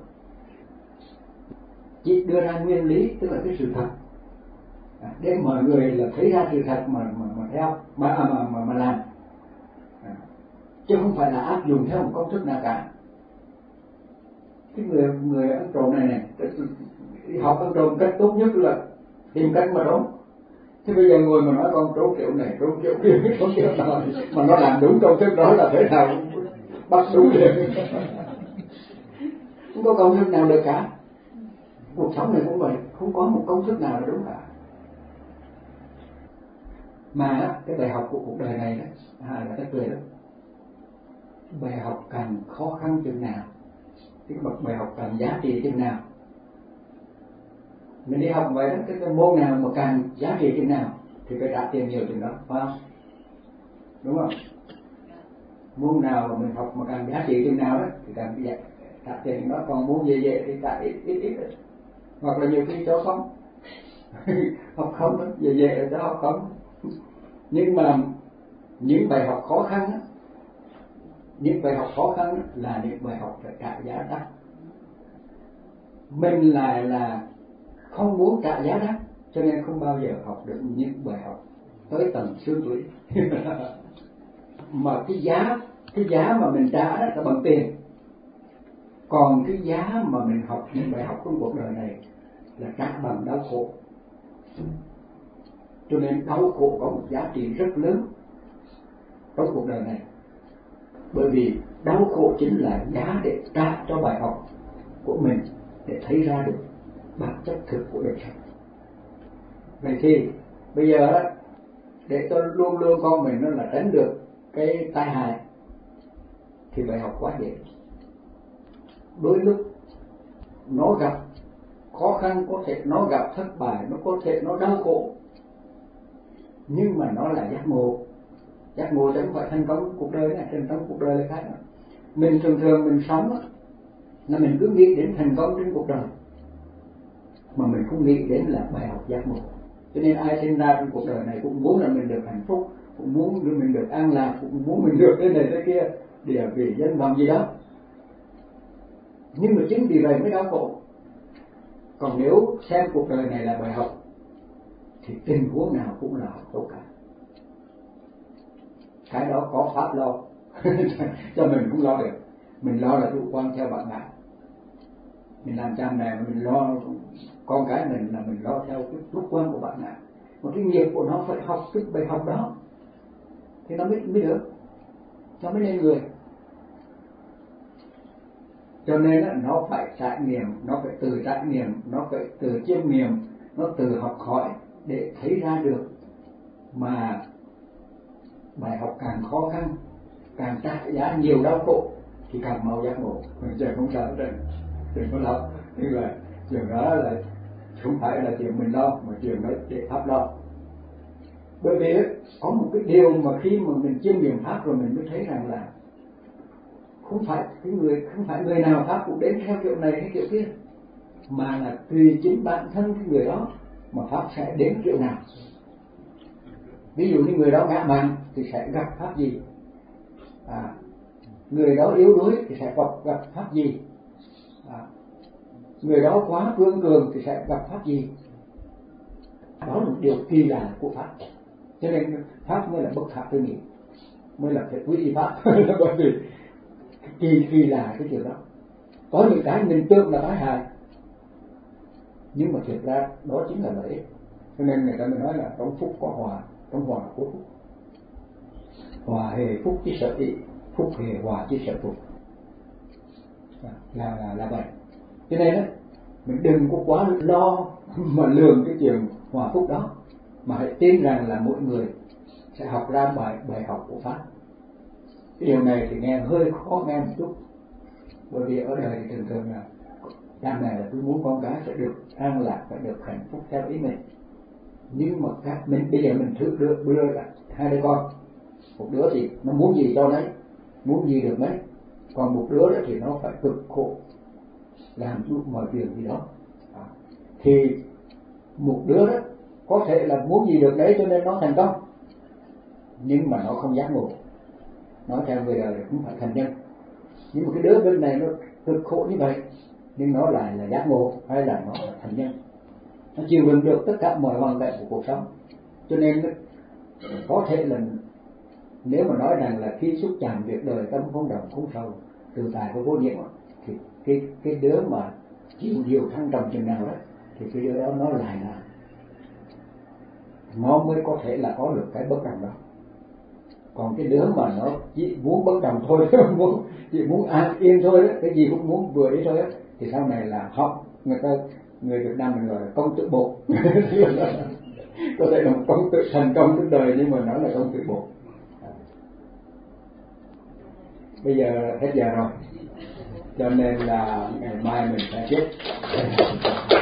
Chỉ đưa ra nguyên lý, tức là cái sự thật, để mọi người là thấy ra sự thật mà theo mà làm, chứ không phải là áp dụng theo một công thức nào cả. Cái người ăn trộm này học ăn trộm cách tốt nhất là tìm cách mà trốn. Thế bây giờ ngồi mà nói con trốn kiểu này, trốn kiểu kia, trốn kiểu đó, mà nó làm đúng công thức đó là thế nào bắt đúng liền. Không có công thức nào được cả. Cuộc sống này cũng vậy, không có một công thức nào là đúng cả. Mà cái bài học của cuộc đời này đó, là cái cười đó. Bài học càng khó khăn chừng nào, cái bài học càng giá trị chừng nào. Mình đi học vậy đó, cái môn nào mà càng giá trị chừng nào thì phải trả tiền nhiều chừng đó, phải không? Đúng không? Môn nào mà mình học mà càng giá trị chừng nào đó thì càng trả tiền đó, còn môn về thì trả ít. Hoặc là nhiều khi cho không. Học không đó, về cho học không. Nhưng mà những bài học khó khăn đó, là những bài học phải trả giá đắt. Mình lại là không muốn trả giá đắt, cho nên không bao giờ học được những bài học tới tầng xương tủy. Mà cái giá mà mình trả đó là bằng tiền, còn cái giá mà mình học những bài học trong cuộc đời này là trả bằng đau khổ. Cho nên đau khổ có một giá trị rất lớn trong cuộc đời này, bởi vì đau khổ chính là giá để trả cho bài học của mình, để thấy ra được bản chất thực của đời sống. Vậy thì bây giờ đó, để cho luôn luôn con mình nó là tránh được cái tai hại thì bài học quá dễ. Đôi lúc nó gặp khó khăn, có thể nó gặp thất bại, nó có thể nó đau khổ, nhưng mà nó là giác ngộ. Giác ngộ chứ không phải thành công cuộc đời này, thành công cuộc đời là khác. Mình thường mình sống là mình cứ nghĩ đến thành công trên cuộc đời, mà mình không nghĩ đến là bài học giác ngộ. Cho nên ai sinh ra trong cuộc đời này cũng muốn là mình được hạnh phúc, cũng muốn mình được an lạc, cũng muốn mình được cái này cái kia, địa vị danh vọng gì đó. Nhưng mà chính vì vậy mới đau khổ. Còn nếu xem cuộc đời này là bài học thì tình huống nào cũng là học tốt cả. Cái đó có pháp lo cho mình không lo được. Mình lo là chủ quan theo bản ngã. Mình làm cha mẹ mà mình lo con cái mình là mình lo theo cái chủ quan của bản ngã. Một cái nghiệp của nó phải học cái bài học đó thì nó mới được, nó mới lên người. Cho nên nó phải trải nghiệm, nó phải từ trải nghiệm, nó phải từ chiêm nghiệm, nó từ học hỏi để thấy ra được. Mà bài học càng khó khăn, càng trả giá nhiều đau khổ thì càng mau giác ngộ. Mình giờ không sợ đấy, đừng có lo. Nhưng là chuyện đó là không phải là chuyện mình lo, mà chuyện đó để pháp lo. Bởi vì có một cái điều mà khi mà mình chiêm nghiệm pháp rồi mình mới thấy rằng là không phải người nào pháp cũng đến theo kiểu này hay kiểu kia, mà là tùy chính bản thân cái người đó mà pháp sẽ đến kiểu nào. Ví dụ như người đó ngã mạn thì sẽ gặp pháp gì, người đó yếu đuối thì sẽ gặp pháp gì, người đó quá cương cường thì sẽ gặp pháp gì. Đó là một điều kỳ lạ của pháp, cho nên pháp mới là bất khả tư nghị, mới là phải quý y pháp. Bởi vì kỳ lạ cái điều đó. Có những cái mình tưởng là tai hại, nhưng mà thực ra đó chính là lợi ích. Cho nên người ta mới nói là trong phúc có hòa, trong hòa có phúc. Hòa hề phúc chứ sợ ý, phúc hề hòa chứ sợ phúc. Là vậy. Cho nên đó, mình đừng có quá lo mà lường cái chuyện hòa phúc đó, mà hãy tin rằng là mỗi người sẽ học ra bài học của pháp. Cái điều này thì nghe hơi khó nghe một chút, bởi vì ở đời thì thường là cha mẹ là cứ muốn con cái sẽ được an lạc, phải được hạnh phúc theo ý mình. Nhưng mà mình bây giờ mình thử đưa là hai đứa con, một đứa thì nó muốn gì cho đấy, muốn gì được đấy, còn một đứa đó thì nó phải cực khổ làm chút mọi việc gì đó. Thì một đứa đó có thể là muốn gì được đấy cho nên nó thành công, nhưng mà nó không giác ngộ, nói theo người đời cũng phải thành nhân. Nhưng mà cái đứa bên này nó cực khổ như vậy nhưng nó lại là giác ngộ, hay là nó là thành nhân, nó chịu đựng được tất cả mọi hoàn cảnh của cuộc sống. Cho nên có thể là nếu mà nói rằng là khi xúc chạm việc đời tâm không đồng không sâu từ tài của vô nhiễm, thì cái đứa mà chịu nhiều thăng trầm chừng nào đó thì cái đứa đó nó lại là nó mới có thể là có được cái bất đồng đó. Còn cái đứa mà nó chỉ muốn bất đồng thôi, chỉ muốn an yên thôi đó, cái gì cũng muốn vừa ý thôi đó, thì sau này là học người Việt Nam mình gọi là công tử bột. Có thể là một công tử thành công trong đời nhưng mà nó là công tử bột. Bây giờ hết giờ rồi, cho nên là ngày mai mình sẽ tiếp.